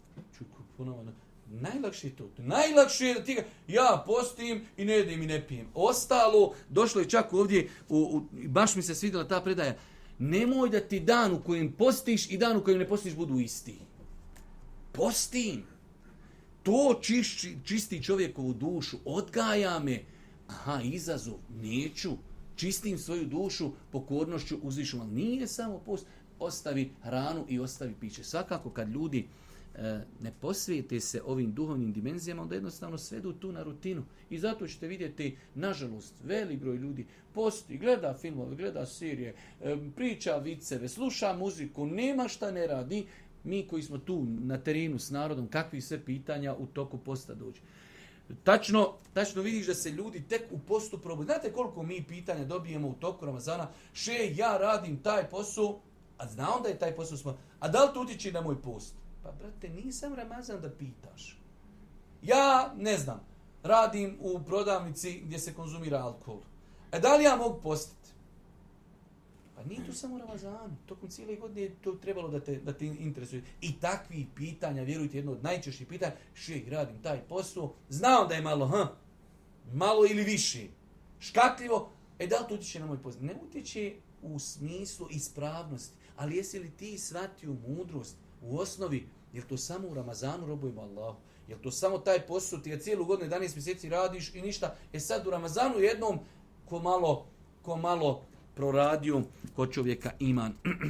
Speaker 1: Najlakši je to. Najlakše je da ti ja postim i ne jedem i ne pijem. Ostalo, došlo je čak ovdje, baš mi se svidjela ta predaja, nemoj da ti dan u kojem postiš i dan u kojem ne postiš budu isti. Postim. To čisti čovjekovu dušu, odgaja me. Aha, izazov, neću. Čistim svoju dušu pokornošću uzvišom. Ali nije samo post, ostavi hranu i ostavi piće. Svakako kad ljudi ne posvijete se ovim duhovnim dimenzijama, onda jednostavno svedu tu na rutinu. I zato ćete vidjeti, nažalost, velik broj ljudi posti, gleda filmove, gleda serije, priča viceve, sluša muziku, nema šta ne radi. Mi koji smo tu na terenu s narodom, kakvi sve pitanja u toku posta dođe. Tačno vidiš da se ljudi tek u postu probaju. Znate koliko mi pitanja dobijemo u toku Ramazana? Ja radim taj posao, a znam da je taj posao a da li to utječe na moj post? Pa, brate, nisam Ramazan da pitaš. Ja, ne znam, radim u prodavnici gdje se konzumira alkohol. Da li ja mogu postiti? Pa nije to samo Ramazan. Tokom cijele godine je to trebalo da te interesuje. I takvi pitanja, vjerujte, jedno od najčešćih pitanja, radim taj posao, znam da je malo ili više, škakljivo, da li to utječe na moj post? Ne utječe u smislu ispravnosti, ali jesi li ti shvatio mudrost u osnovi, jer to samo u Ramazanu robujemo Allahu? Jer to samo taj posao, ti ga cijelu godinu 11 mjeseci radiš i ništa. Sad u Ramazanu jednom ko malo proradio kod čovjeka iman.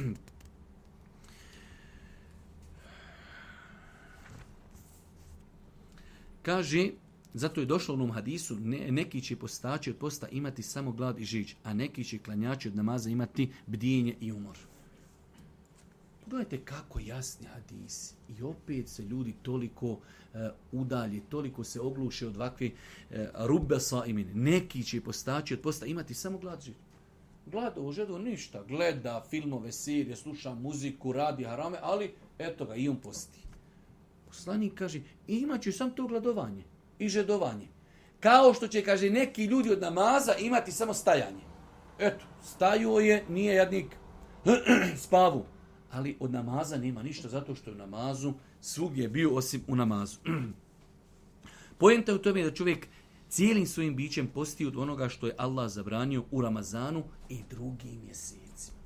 Speaker 1: Kaže, zato je došlo u onom hadisu, neki će postači od posta imati samo glad i žić, a neki će klanjači od namaza imati bdijenje i umor. Pogledajte kako jasni hadis. I opet se ljudi toliko udalje, toliko se ogluše od ovakve rubbe saimine. Neki će postači od posta imati samo glad i žić. Gleda u žedu ništa, gleda filmove, serije, sluša muziku, radi harame, ali eto ga, i on posti. Poslanik kaže, imat će samo to gladovanje i žedovanje. Kao što će, kaže, neki ljudi od namaza imati samo stajanje. Eto, stajuo je, nije jadnik, spavu. Ali od namaza nema ništa, zato što je u namazu svugdje je bio osim u namazu. Poenta je u tome da čovjek cijelim svojim bićem posti od onoga što je Allah zabranio u Ramazanu i drugim mjesecima.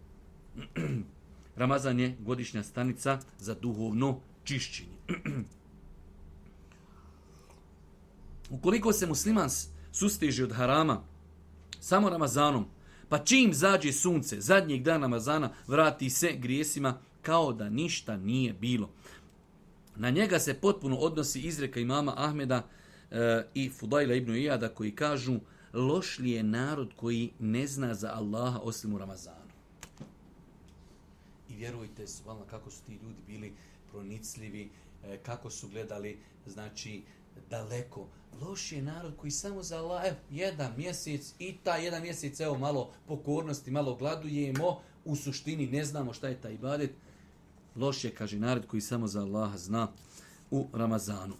Speaker 1: Ramazan je godišnja stanica za duhovno čišćenje. Ukoliko se musliman susteže od harama samo Ramazanom, pa čim zađe sunce, zadnjeg dana Ramazana, vrati se grijesima kao da ništa nije bilo. Na njega se potpuno odnosi izreka imama Ahmeda i Fudajla ibn Iyada koji kažu, loš li je narod koji ne zna za Allaha osim u Ramazanu. I vjerujte, kako su ti ljudi bili pronicljivi, kako su gledali, znači, daleko. Loš je narod koji samo za Allah, jedan mjesec i taj jedan mjesec, evo malo pokornosti, malo gladujemo, u suštini ne znamo šta je taj ibadet. Loš je, kaže, narod koji samo za Allaha zna u Ramazanu.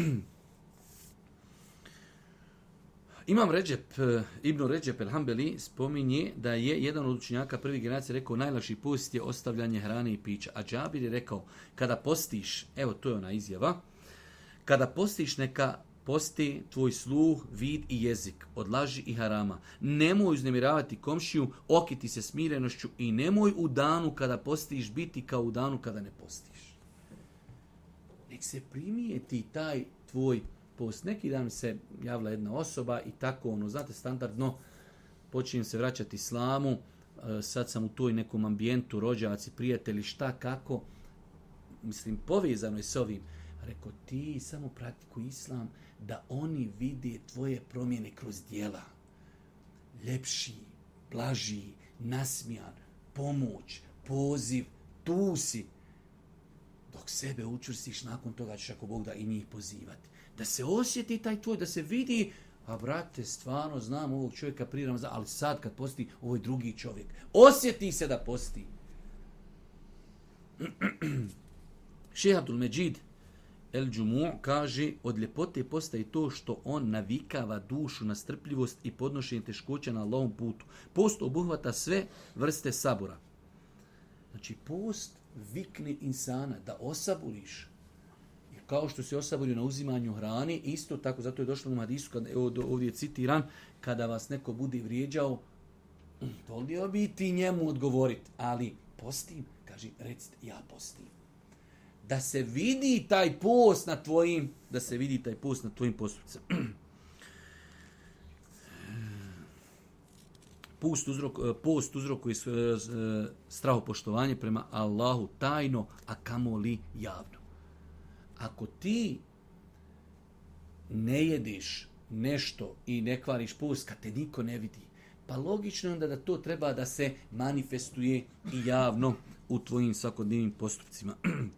Speaker 1: Imam Ibn Ređep el-Hambeli spominje da je jedan od učenjaka prve generacije rekao najlakši post je ostavljanje hrane i pića. A Džabir je rekao, kada postiš, evo to je ona izjava, kada postiš neka posti tvoj sluh, vid i jezik od laži i harama. Nemoj uznemiravati komšiju, okiti se smirenošću i nemoj u danu kada postiš biti kao u danu kada ne postiš. Nek se primijeti taj tvoj post. Neki dan se javila jedna osoba i tako, znate, standardno počinjem se vraćati islamu, sad sam u toj nekom ambijentu, rođaci, prijatelji, šta, kako, mislim, povezano je s ovim. Rekao, ti samo praktikuj islam da oni vide tvoje promjene kroz djela. Ljepši, blaži, nasmijan, pomoć, poziv, tu si. Dok sebe učvrstiš, nakon toga ćeš ako Bog da i njih pozivati. Da se osjeti taj tvoj, da se vidi, a brate, stvarno znam ovog čovjeka prije Ramazana, ali sad kad posti, ovo je drugi čovjek. Osjeti se da posti. Šejh Abdul Međid El-Džumu kaže, od ljepote postaje to što on navikava dušu na strpljivost i podnošenje teškoća na Allahovom putu. Post obuhvata sve vrste sabora. Znači, post vikne insana da osaburiš. Kao što se osaborio na uzimanju hrane, isto tako, zato je došlo u hadisu, ovdje je citiran, kada vas neko bude vrijeđao, volio bi ti njemu odgovoriti, ali postim, kaže, recite, ja postim. Da se vidi taj post na tvojim, postupcima. Post uzrokuje strahopoštovanje prema Allahu tajno, a kamoli javno. Ako ti ne jedeš nešto i ne kvariš post kad te niko ne vidi, pa logično je onda da to treba da se manifestuje i javno u tvojim svakodnevnim postupcima.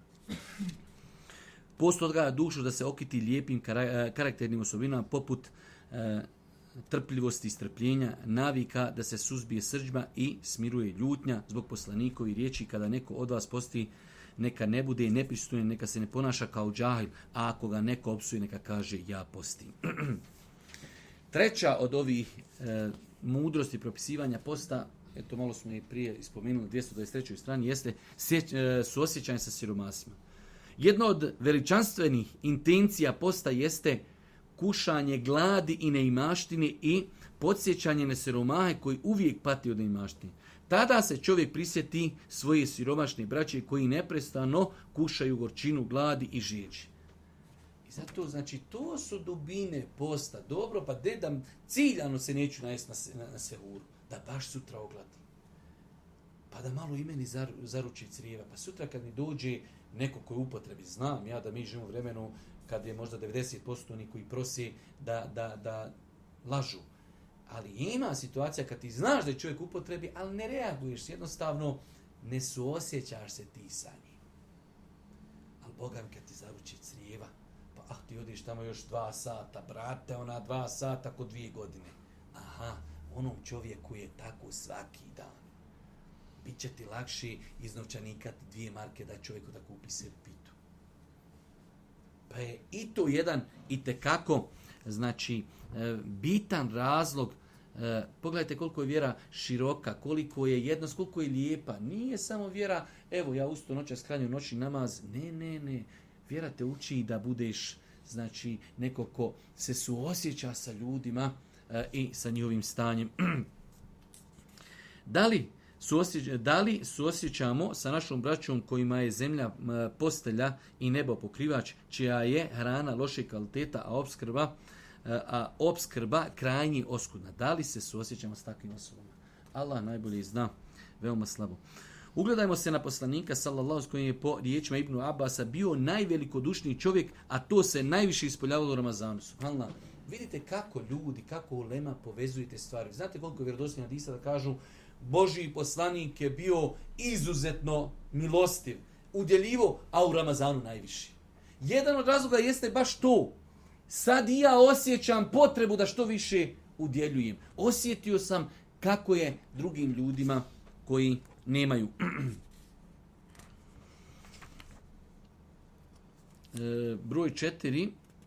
Speaker 1: Post odgaja dušu da se okiti lijepim karakternim osobinama poput trpljivosti i strpljenja, navika da se suzbije srdžba i smiruje ljutnja zbog poslanikovi riječi kada neko od vas posti, neka ne bude nepristojan, neka se ne ponaša kao džahil, a ako ga neko opsuje, neka kaže ja postim. Treća od ovih mudrosti propisivanja posta, eto malo smo i prije ispomenuli 223. strani, jeste suosjećanje sa siromasima. Jedna od veličanstvenih intencija posta jeste kušanje gladi i neimaštine i podsjećanje na siromahe koji uvijek pati od neimaštine. Tada se čovjek prisjeti svoje siromašne braće koji neprestano kušaju gorčinu, gladi i žeđi. I zato, znači, to su dubine posta. Dobro, pa da ciljano se neću najesti na sehuru, da baš sutra ogladim. Pa da malo i meni zaruči crijeva. Pa sutra kad mi dođe neko koji upotrebi, znam ja da mi živimo u vremenu kad je možda 90% oni koji prosi da lažu. Ali ima situacija kad ti znaš da je čovjek upotrebi, ali ne reaguješ, jednostavno ne suosjećaš se ti sa njim. Ali Boga mi kad ti zaruči crijeva, pa ti odiš tamo još 2 sata, brate, 2 sata kod 2 godine. Aha, onom čovjeku je tako svaki dan. Biće ti lakše iz novčanika 2 marke da čovjeku da kupi sebi pitu. Pa je i to jedan itekako, znači, bitan razlog. Pogledajte koliko je vjera široka, koliko je jednost, koliko je lijepa. Nije samo vjera, evo ja usto noćas klanjam noćni namaz. Ne. Vjera te uči da budeš, znači, neko ko se suosjeća sa ljudima i sa njihovim stanjem. Da li suosjećamo sa našom braćom kojima je zemlja postelja i nebo pokrivač, čija je hrana lošeg kvaliteta, a opskrba krajnji oskudna? Da li se suosjećamo s takvim osobama? Allah najbolje zna, veoma slabo. Ugledajmo se na poslanika, sallallahu alejhi ve sellem, koji je po riječima Ibnu Abasa bio najvelikodušniji čovjek, a to se najviše ispoljavalo u Ramazanu. Subhanallah. Vidite kako ljudi, kako ulema povezujete stvari. Znate koliko je vjerodostojno hadisa da kažu Božji poslanik je bio izuzetno milostiv, udjeljivo, a u Ramazanu najviši. Jedan od razloga jeste baš to. sad i ja osjećam potrebu da što više udjeljujem. Osjetio sam kako je drugim ljudima koji nemaju. Broj 4.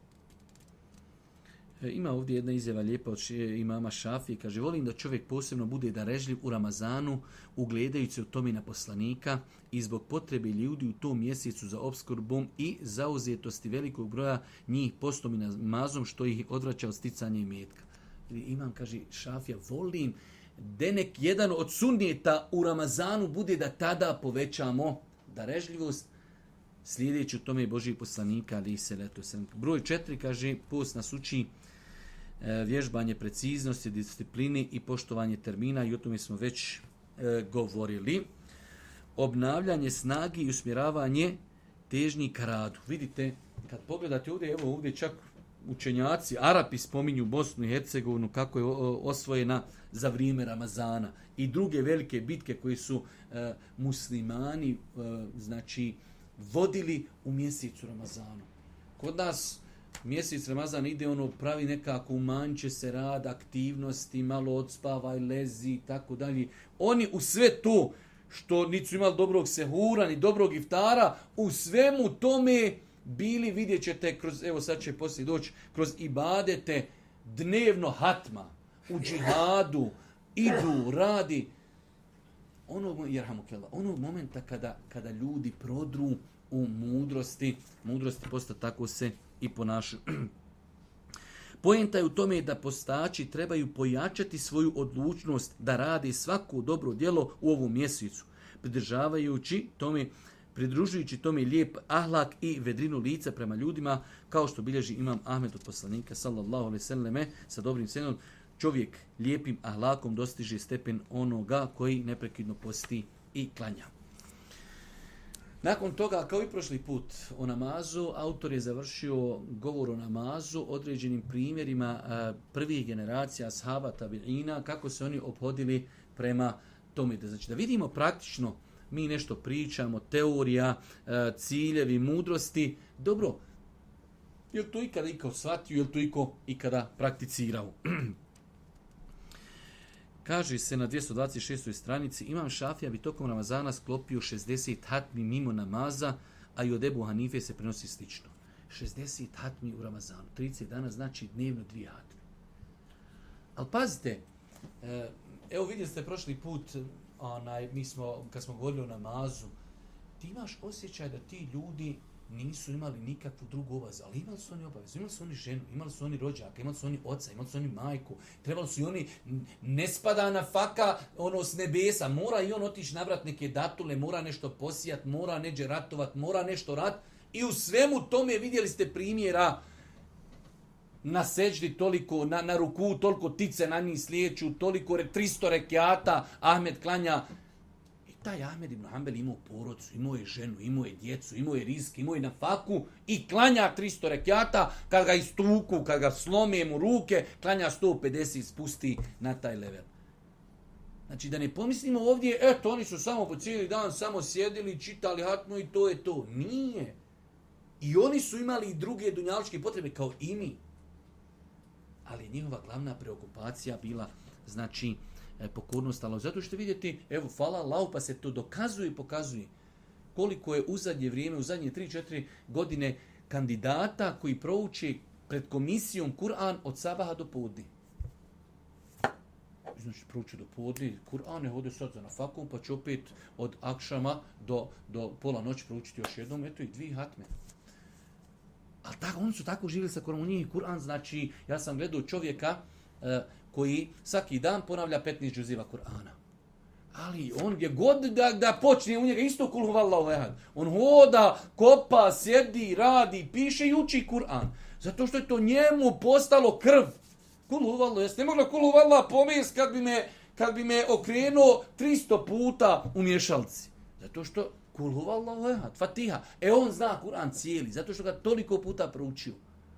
Speaker 1: Ima ovdje jedna izjava lijepa od imama Šafije. Kaže, volim da čovjek posebno bude darežljiv u Ramazanu, ugledajući u tome na poslanika i zbog potrebe ljudi u tom mjesecu za opskrbom i zauzetosti velikog broja njih postom i namazom, što ih odvraća od sticanja imetka. Imam, kaže Šafija, volim denek jedan od sunneta u Ramazanu bude da tada povećamo darežljivost, slijedeći u tome je Božji poslanika, ali se leto. Broj 4, kaže, post nas uči vježbanje preciznosti, discipline i poštovanje termina, i o tome smo već govorili. Obnavljanje snagi i usmjeravanje težnji ka radu. Vidite, kad pogledate ovdje, evo ovdje čak učenjaci, Arapi spominju Bosnu i Hercegovinu kako je osvojena za vrijeme Ramazana i druge velike bitke koje su muslimani znači vodili u mjesecu Ramazanu. Kod nas mjesec Ramazan ide pravi nekako, umanjit će se rad, aktivnosti, malo odspavaj, lezi i tako dalje. Oni u sve to što nisu imali dobrog sehura ni dobrog iftara, u svemu tome bili, vidjet ćete, kroz, evo sad će poslije doći, kroz ibadete dnevno hatma, u džihadu, idu, radi. Onog momenta kada ljudi prodru u mudrosti posto tako se i ponašaju. Poenta je u tome da postači trebaju pojačati svoju odlučnost da rade svako dobro djelo u ovom mjesecu, pridružujući tome lijep ahlak i vedrinu lica prema ljudima, kao što bilježi imam Ahmed od poslanika sallallahu alejhi ve selleme sa dobrim senom. Čovjek lijepim ahlakom dostiže stepen onoga koji neprekidno posti i klanja. Nakon toga, kao i prošli put o namazu, autor je završio govor o namazu određenim primjerima prvih generacija ashaba tabiina, kako se oni ophodili prema tome. Znači da vidimo praktično, mi nešto pričamo, teorija, ciljevi, mudrosti. Dobro, je li to ikada iko shvatio, je li to iko ikada prakticirao? Kaže se na 226. stranici, imam Šafija bi tokom Ramazana sklopio 60 hatmi mimo namaza, a i od Ebu Hanife se prenosi slično. 60 hatmi u Ramazanu, 30 dana znači dnevno 2 hatmi. Ali pazite, evo vidjeli ste prošli put, kad smo govorili o namazu, ti imaš osjećaj da ti ljudi nisu imali nikakvu drugu obavezu, ali imali su oni obavezu, imali su oni ženu, imali su oni rođaka, imali su oni oca, imali su oni majku, trebali su i oni, ne spada na faka s nebesa, mora i on otići nabrat neke datule, mora nešto posijat, mora neđe ratovat, mora nešto rat, i u svemu tome vidjeli ste primjera na seđdi toliko, na ruku toliko tice na njih slijeću, toliko 300 rekiata, Ahmed klanja. Taj Ahmed ibn Hanbel imao porodcu, imao je ženu, imao je djecu, imao je rizk, imao je nafaku i klanja 300 rekiata, kad ga istuku, kad ga slome mu ruke, klanja 150 i spusti na taj level. Znači da ne pomislimo ovdje, eto oni su samo po cijeli dan samo sjedili, čitali hatmu i to je to. Nije. I oni su imali i druge dunjaličke potrebe kao i mi. Ali njihova glavna preokupacija bila, znači, pokornost Allahu. Zato što vidjeti, evo, hvala Allahu, pa se to dokazuje i pokazuje koliko je u zadnje vrijeme, u zadnje 3-4 godine kandidata koji prouče pred komisijom Kur'an od sabaha do podne. Znači, prouče do podne, Kur'an je ovdje sad za nafakom, pa će opet od akšama do pola noći proučiti još jednom, eto i 2 hatme. Ali oni su tako živjeli sa Kur'anom. U njih Kur'an, znači, ja sam gledao čovjeka koji svaki dan ponavlja 15 džuziva Kur'ana. Ali on gdje god da počne u njega isto kul huvallahu ehad. On hoda, kopa, sjedi, radi, piše i uči Kur'an. Zato što je to njemu postalo krv. Kul huvallahu, jes ne mogla kul huvallahu pomest kad bi me okrenuo 300 puta u mješalci. Zato što kul huvallahu ehad, Fatiha. On zna Kur'an cijeli, zato što ga toliko puta proučio.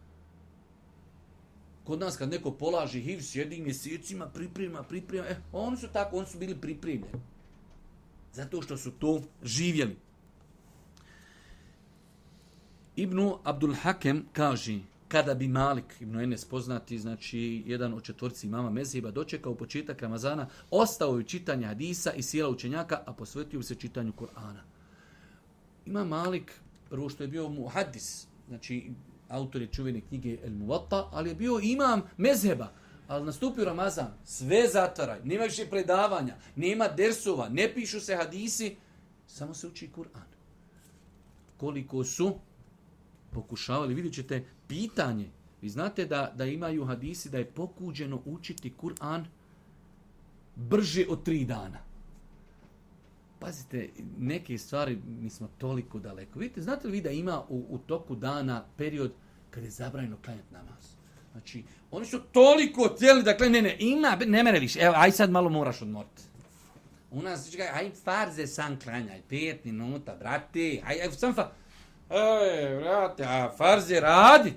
Speaker 1: Kod nas kad neko polaži HIV, sjedi mjesecima, priprema, oni su tako, oni su bili pripremljeni. Zato što su to živjeli. Ibn Abdul Hakem kaže, kada bi Malik ibn Enes poznati, znači jedan od četvorci imama mezheba, dočekao početak Ramazana, ostao je čitanje hadisa i sjela učenjaka, a posvetio se čitanju Kur'ana. Ima Malik, prvo što je bio muhaddis, znači autor je čuvene knjige El Muwatta, ali je bio imam mezheba. Ali nastupio Ramazan, sve zatvaraj, nema više predavanja, nema dersova, ne pišu se hadisi, samo se uči Kur'an. Koliko su pokušavali, vidjet ćete, pitanje. Vi znate da imaju hadisi da je pokuđeno učiti Kur'an brže od 3 dana. Pazite, neke stvari, mi smo toliko daleko. Vidite, znate li vi da ima u toku dana period kada je zabranjeno klanjati namaz? Znači, oni su toliko htjeli da klanje, ne mere više, evo, aj sad malo moraš odmoriti. U nas, aj farze sam klanjaj, 5 minuta, brate, aj sam brate, a farze radit.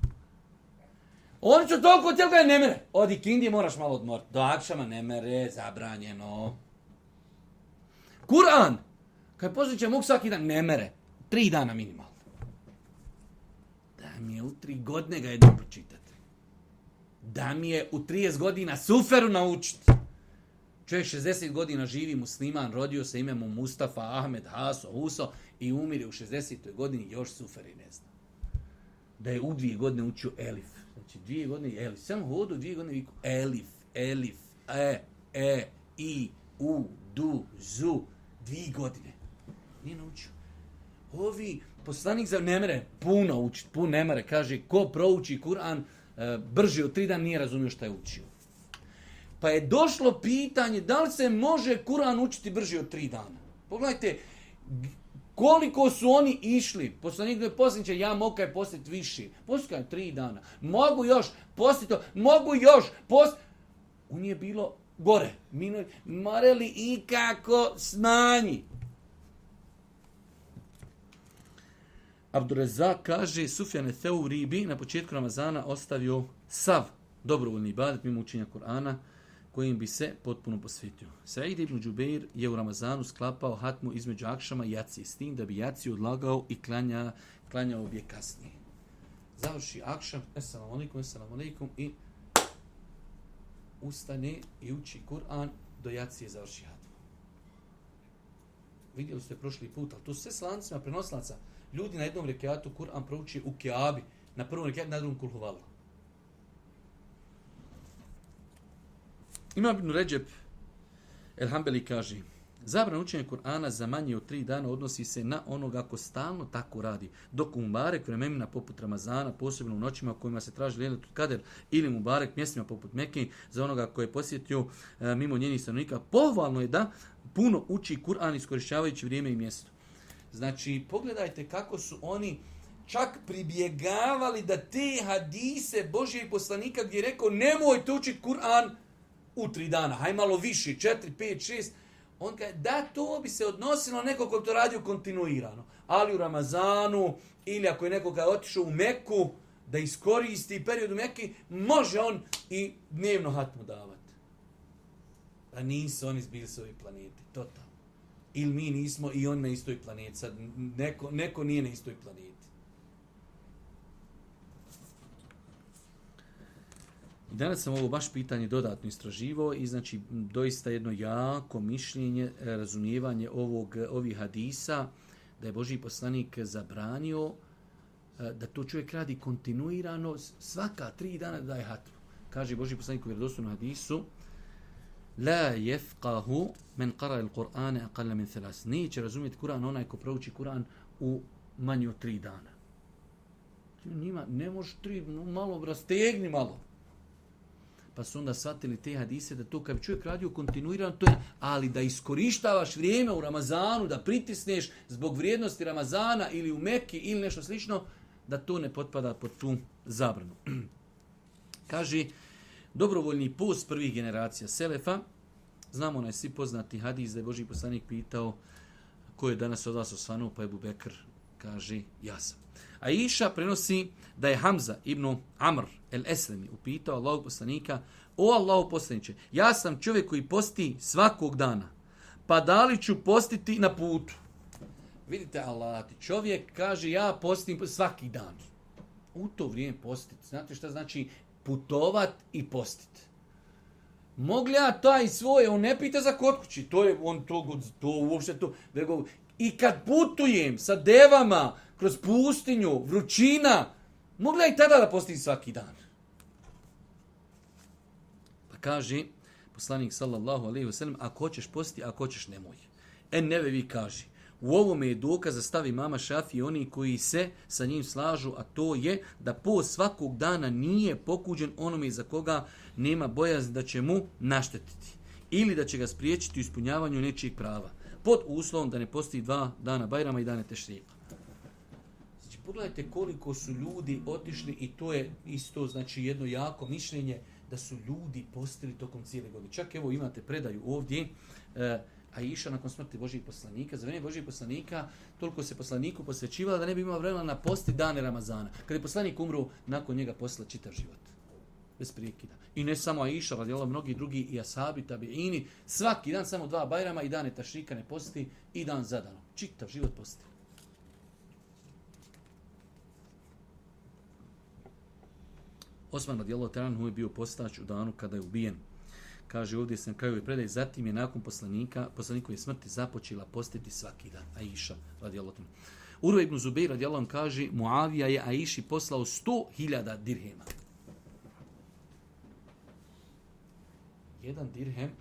Speaker 1: Oni su toliko htjeli da ne mere. Odi kindije, moraš malo odmoriti. Do akšama ne mere, zabranjeno. Kur'an, kad posjeća mogu svaki dan, ne mere. 3 dana minimalno. Da mi je u 3 godine ga jedno pročitati. Da mi je u 30 godina suferu naučiti. Čovjek 60 godina živi musliman, rodio se imenu Mustafa, Ahmed, Haso, Huso i umire u 60. godini, još suferi ne zna. Da je u 2 godine učio elif. Znači 2 godine elif. Samo hodu 2 godine viku elif, i, u, du, zu. 2 godine. Nije naučio. Ovi poslanik za ne mere puno učiti, puno ne mere. Kaže, ko prouči Kur'an brže od 3 dana nije razumio šta je učio. Pa je došlo pitanje da li se može Kur'an učiti brže od 3 dana. Pogledajte, koliko su oni išli. Poslanik je posljedniče, ja mogu kaj postiti više. Postiti 3 dana. Mogu još postiti, U nije bilo gore. Morali ikako smanji. Abdurezak kaže, Sufjan Theuri bi na početku Ramazana ostavio sav dobrovoljni ibadet mimo učenja Kur'ana, kojim bi se potpuno posvetio. Said ibn Džubeir je u Ramazanu sklapao hatmu između akšama i jaci, s tim da bi jaci odlagao i klanjao bi je kasnije. Završi akšam, esalamu alaikum, i ustane i uči Kur'an, do jacije završi hatmu. Vidjeli ste prošli put, ali to su sve slancima, prenoslaca. Ljudi na jednom rekiatu Kur'an prouči u Keabi, na prvom rekiatu, na drugom Kul Huvallah. Imam ibn Ređeb el-Hambeli kaže, zabrana učenja Kur'ana za manje od 3 dana odnosi se na onoga ko stalno tako radi, dok u Mubarek vremenima poput Ramazana, posebno u noćima u kojima se traži Lejletul Kader, ili Mubarek mjestima poput Mekke, za onoga koji je posjetio mimo njenih stanovnika, pohvalno je da puno uči Kur'an iskorištavajući vrijeme i mjesto. Znači, pogledajte kako su oni čak pribjegavali da te hadise Božijeg poslanika gdje je rekao nemojte učiti Kur'an u 3 dana, haj malo više, 4, 5, 6. On kaže da to bi se odnosilo na nekog ko to radio kontinuirano. Ali u Ramazanu ili ako je nekog otišao u Meku da iskoristi period u Meki, može on i dnevno hatmu davati. A nisu oni zbili s ovoj planeti, totalno. Ili mi nismo i on na istoj planeti. Sad neko nije na istoj planeti. I danas sam ovo baš pitanje dodatno istraživao i znači doista jedno jako mišljenje, razumijevanje ovih hadisa, da je Božji poslanik zabranio da to čovjek radi kontinuirano svaka 3 dana da daje hatmu. Kaže Božji poslanik u vjerodostojnom hadisu, la yefqahu men qara al-Qur'ana aqalla min 3. Neće razumjeti Kur'an onaj ko prouči Kur'an u manje od 3 dana. Njima ne može 3, malo rastegni malo. Pa su onda shvatili te hadise da to kad bi čovjek radio kontinuirano, to je, ali da iskorištavaš vrijeme u Ramazanu, da pritisneš zbog vrijednosti Ramazana ili u Mekki ili nešto slično, da to ne potpada pod tu zabranu. Kaže, dobrovoljni post prvih generacija Selefa, znamo onaj svi poznati hadis da je Božji poslanik pitao ko je danas od vas osvanuo, pa Ebu Bekr kaže ja sam. A Iša prenosi da je Hamza ibn Amr el-Eslemi upitao Allahog poslanika, o Allahog poslaniče, ja sam čovjek koji posti svakog dana, pa da li ću postiti na putu? Vidite Allah, čovjek kaže ja postim svaki dan. U to vrijeme postiti. Znate šta znači putovat i postit? Mogli ja taj svoje, on ne pita za kod kući, to je on to uopšte to. I kad putujem sa devama kroz pustinju, vrućina, mogla i tada da postim svaki dan. Pa kaže poslanik sallallahu alejhi ve sellem, ako hoćeš posti, ako hoćeš nemoj. Nevevi kaže, u ovome je dokaz za stav imama Šafije i oni koji se sa njim slažu, a to je da post svakog dana nije pokuđen onome za koga nema bojazni da će mu naštetiti ili da će ga spriječiti u ispunjavanju nečijeg prava. Pod uslovom da ne postoji 2 dana Bajrama i dane Tešrika. Znači, pogledajte koliko su ljudi otišli i to je isto znači jedno jako mišljenje da su ljudi postili tokom cijele godine. Čak evo imate predaju ovdje Aisha nakon smrti Božijeg poslanika, za vrijeme Božijeg poslanika toliko se poslaniku posvećivala da ne bi imao vremena na posti dane Ramazana. Kad je poslanik umro, nakon njega postila čitav život. Bez prekida. I ne samo Aisha, radijallahu mnogi drugi i ashabi, tabiini, svaki dan samo 2 Bajrama i dane Tašrika ne posti i dan zadano. Čitav život posti. Osman radijallahu ta'ala anhu je bio postač u danu kada je ubijen. Kaže ovdje sam kraju je predaj, zatim je nakon poslanikove smrti započela postiti svaki dan. Aisha radijallahu ta'ala. Urve ibn Zubeir radijallahu kaže, Muavija je Aiši poslao 100.000 dirhema. Jedan dirhem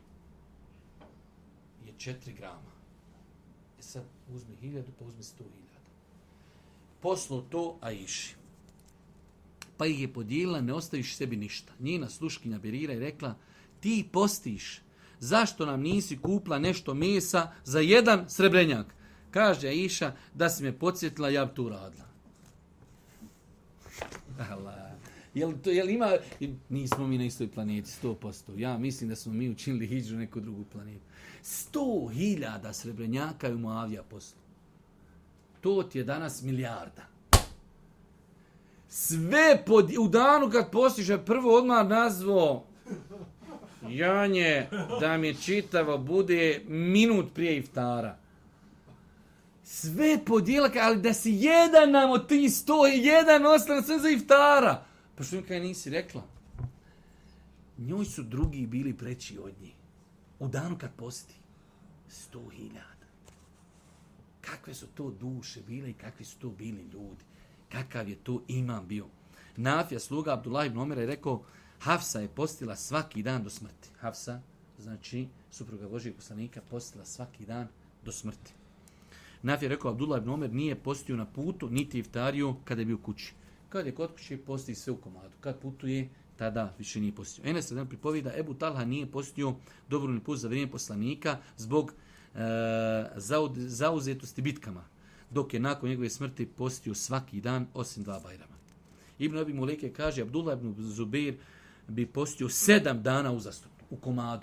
Speaker 1: je 4 grama. Sad uzmi 1000 pa uzmi 100.000. Poslo to Aiši. Pa ih je podijelila, ne ostaviš sebi ništa. Njena sluškinja Berira je rekla, ti postiš, zašto nam nisi kupla nešto mesa za 1 srebrenjak? Kaže Aisha, da si me podsjetila, ja bi to uradila. Allah. Jel ima, nismo mi na istoj planeti, 100%. Ja mislim da smo mi učinili hidžu na neku drugu planetu. 100.000 srebrenjaka je Muavija poslu. To ti je danas milijarda. Sve u danu kad postiš, prvo odmah nazvao Janje da mi čitavo bude minut prije iftara. Sve podijela, ali da si jedan nam od tih 101 ostane sve za iftara. Pa što mi kaj nisi rekla? Njoj su drugi bili preći od njih. U danu kad posti. 100.000. Kakve su to duše bile i kakvi su to bili ljudi. Kakav je to imam bio. Nafija, sluga Abdullah ibn Omera, je rekao, Hafsa je postila svaki dan do smrti. Hafsa, znači supruga Božijeg poslanika, postila svaki dan do smrti. Nafija je rekao, Abdullah ibn Omer nije postio na putu, niti iftario kada je bio kući. Kad je kod kuće, posti sve u komadu. Kad putuje, tada više nije postio. Enes jedan pripovida, Ebu Talha nije postio dobrovoljni put za vrijeme poslanika zbog zauzetosti bitkama, dok je nakon njegove smrti postio svaki dan, osim 2 Bajrama. Ibn Abi Muleke kaže, Abdullah ibn Zubeir bi postio 7 dana uzastopno, u komadu.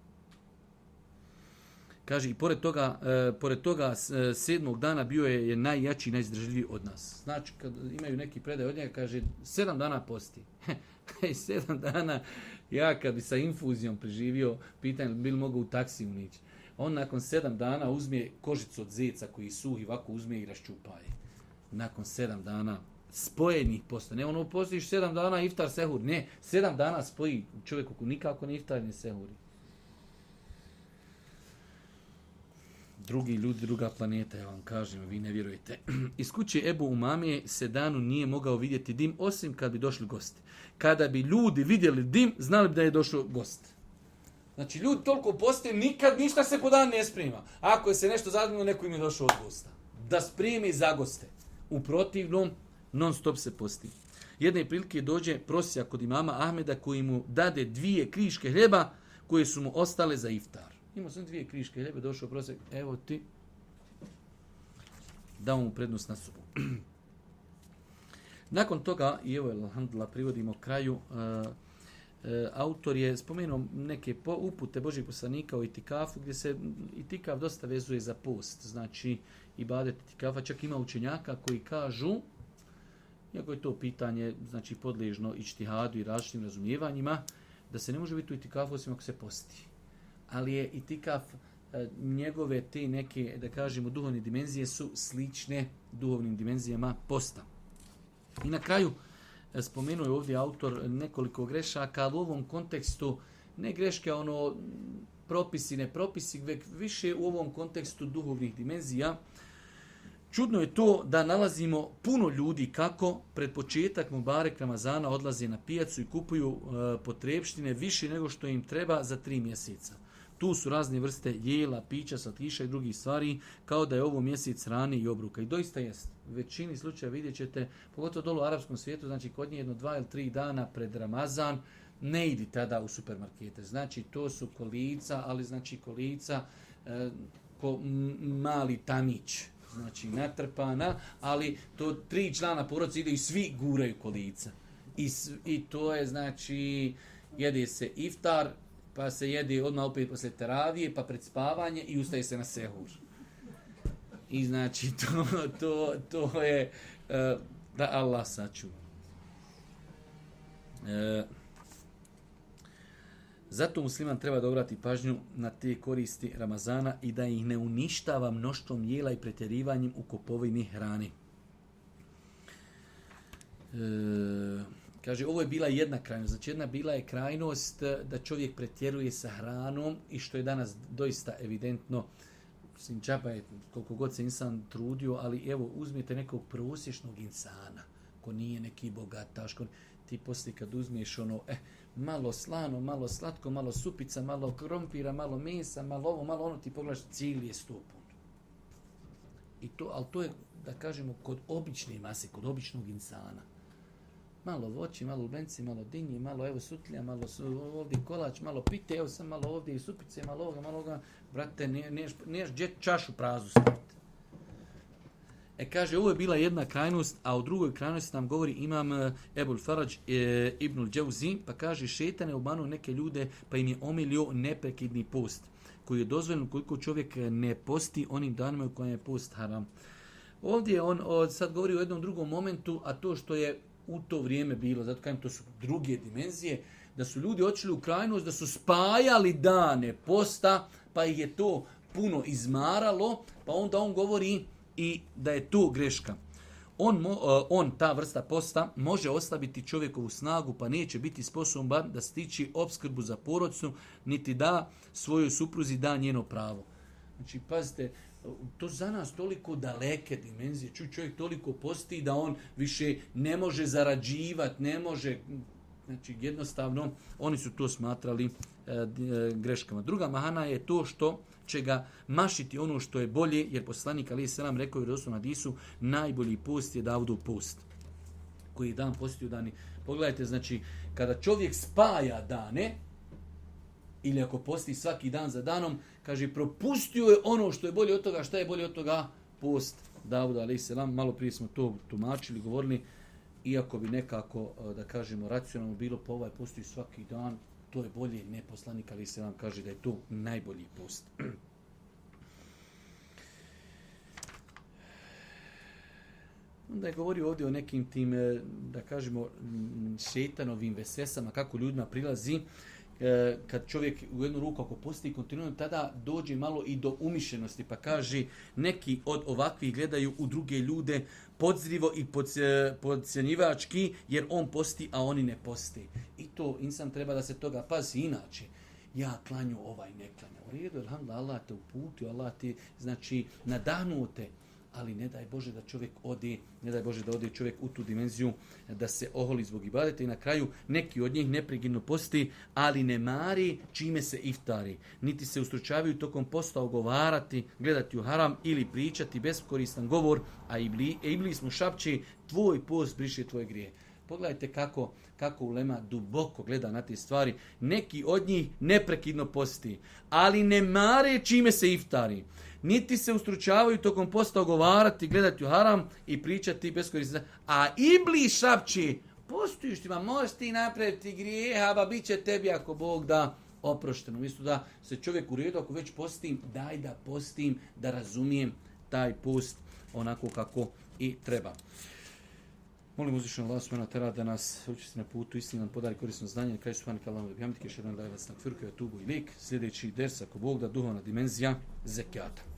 Speaker 1: Kaže, i pored toga 7. dana bio je najjači i najizdržljiviji od nas. Znači, kad imaju neki predaj od njega, kaže, 7 dana posti. 7 dana, ja kad bi sa infuzijom preživio, pitanje bi li mogao u taksiju nići. On nakon 7 dana uzme kožicu od zeca koji suhi, ovako uzme i raščupaje. Nakon 7 dana spojenih posta. Ne ono postiš 7 dana iftar sehur. Ne, 7 dana spoji čovjeku koji nikako ne iftar ni sehuri. Drugi ljudi, druga planeta, ja vam kažem, vi ne vjerujete. Iz kuće Ebu Umame se danu nije mogao vidjeti dim, osim kad bi došli gosti. Kada bi ljudi vidjeli dim, znali bi da je došao gost. Znači, ljudi toliko postoje, nikad ništa se po dan ne sprema. Ako je se nešto zadnilo, neko im je došao od gosta. Da spremi za goste. U protivnom, non stop se posti. Jedne prilike dođe prosija kod imama Ahmeda koji mu dade 2 kriške hljeba koje su mu ostale za iftar. Imao sam 2 kriške hljebe, došao prosjek, evo ti, dao mu prednost na sobu. Nakon toga, i evo, alhamdulillah, privodimo kraju, autor je spomenuo neke upute Božjeg poslanika o itikafu, gdje se itikaf dosta vezuje za post. Znači, ibadet itikafa, čak ima učenjaka koji kažu, iako je to pitanje, znači, podležno ičtihadu i različitim razumijevanjima, da se ne može biti u itikafu osim ako se posti. Ali je itikaf, njegove te neke, da kažemo, duhovne dimenzije su slične duhovnim dimenzijama posta. I na kraju, spomenuo je ovdje autor nekoliko grešaka, ali u ovom kontekstu ne greške propisi, ne propisi, već više u ovom kontekstu duhovnih dimenzija. Čudno je to da nalazimo puno ljudi kako pred početak Mubarek Ramazana odlaze na pijacu i kupuju potrepštine više nego što im treba za 3 mjeseca. Tu su razne vrste jela, pića, slatkiša i drugih stvari, kao da je ovo mjesec hrane i obruka. I doista jest. U većini slučaja vidjet ćete, pogotovo dole u arapskom svijetu, znači kod nje 2 ili 3 dana pred Ramazan, ne idi tada u supermarkete. Znači to su kolica, ali znači kolica ko mali tamić. Znači natrpana, ali to 3 člana porodice ide i svi guraju kolica. I to je znači, jede se iftar, pa se jede odmah opet posle teravije, pa pred spavanje i ustaje se na sehur. I znači to je da Allah sačuva. Zato musliman treba da obrati pažnju na te koristi Ramazana i da ih ne uništava mnoštvom jela i pretjerivanjem u kupovini hrane. Kaže, ovo je bila jedna krajnost. Znači, jedna bila je krajnost da čovjek pretjeruje sa hranom i što je danas doista evidentno. Džaba je koliko god se insan trudio, ali evo, uzmite nekog prosječnog insana, ko nije neki bogataš, ti poslije kad uzmeš malo slano, malo slatko, malo supica, malo krompira, malo mesa, malo ovo, malo ono, ti pogledaš, cijeli je stupun. Ali to je, da kažemo, kod obične mase, kod običnog insana. Malo voći, malo lubenci, malo dinje, malo evo sutlja, malo ovdje kolač, malo pite, evo sam malo ovdje i supice, malo ovoga, brate, niješ čašu prazu staviti. Kaže, ovo je bila jedna krajnost, a u drugoj krajnosti nam govori imam Ebul Faraj Ibnul Džauzi, pa kaže, šetan je obmanuo neke ljude, pa im je omilio neprekidni post, koji je dozvoljen koliko čovjek ne posti onim danima u kojem je post haram. Ovdje on sad govori o jednom drugom momentu, a to što je u to vrijeme bilo, zato kažem, to su druge dimenzije, da su ljudi otišli u krajnost, da su spajali dane posta, pa ih je to puno izmaralo, pa onda on govori i da je to greška. On, ta vrsta posta, može oslabiti čovjekovu snagu, pa neće biti sposoban da stići opskrbu za porodicu, niti da svojoj supruzi da njeno pravo. Znači, pazite, to za nas toliko daleke dimenzije. Čovjek toliko posti da on više ne može zarađivati, ne može. Znači, jednostavno, oni su to smatrali greškama. Druga mahana je to što će ga mašiti ono što je bolje, jer poslanik alejhi selam rekao u vjerodostojnom hadisu, najbolji post je Davudov post, koji je dan postio dani. Pogledajte, znači, kada čovjek spaja dane, ili ako posti svaki dan za danom, kaže, propustio je ono što je bolje od toga. Šta je bolje od toga? Post Davuda alejhi selam. Malo prije smo to tumačili, govorili, iako bi nekako, da kažemo, racionalno bilo, pa ovaj postoji svaki dan, to je bolje. Ne, poslanik alejhi selam kaže da je to najbolji post. Onda je govorio ovdje o nekim tim, da kažemo, šetanovim vesvesama, kako ljudima prilazi. Kad čovjek u jednu ruku ako posti kontinuirano, tada dođe malo i do umišljenosti, pa kaže, neki od ovakvih gledaju u druge ljude podzrivo i podcjenjivački, jer on posti, a oni ne posti. I to insan treba da se toga pazi. Inače, ja klanju, ovaj ne klanja. U redu, alhamdulillah, Allah te uputio, Allah ti, znači, nadahnuo te, ali ne daj Bože da čovjek ode, ne daj Bože da ode čovjek u tu dimenziju, da se oholi zbog ibadeta i na kraju neki od njih neprekidno posti, ali ne mari čime se iftari, niti se ustručavaju tokom posta ogovarati, gledati u haram ili pričati beskoristan govor, a iblis mu šapće, tvoj post briše tvoje grije. Pogledajte kako ulema duboko gleda na te stvari. Neki od njih neprekidno posti, ali ne mare čime se iftari. Niti se ustručavaju tokom posta ogovarati, gledati u haram i pričati beskoristan. A iblis šapće, postojiš ti, možeš ti napraviti grijeha, ba bit će tebi ako Bog da oprošteno. Mislim da se čovjek u redu, ako već postim, daj da postim, da razumijem taj post onako kako i treba. Molim uzvišenog Allah subhanahu wa ta'ala da nas učesti na putu istini, nam podari korisno znanje. Kaj subhanak Allahumma wa bihamdike, ashhadu an la ilaha illa anta, astaghfiruka wa atubu ilaik. Sljedeći ders, ako Bog da, duhovna dimenzija zekijata.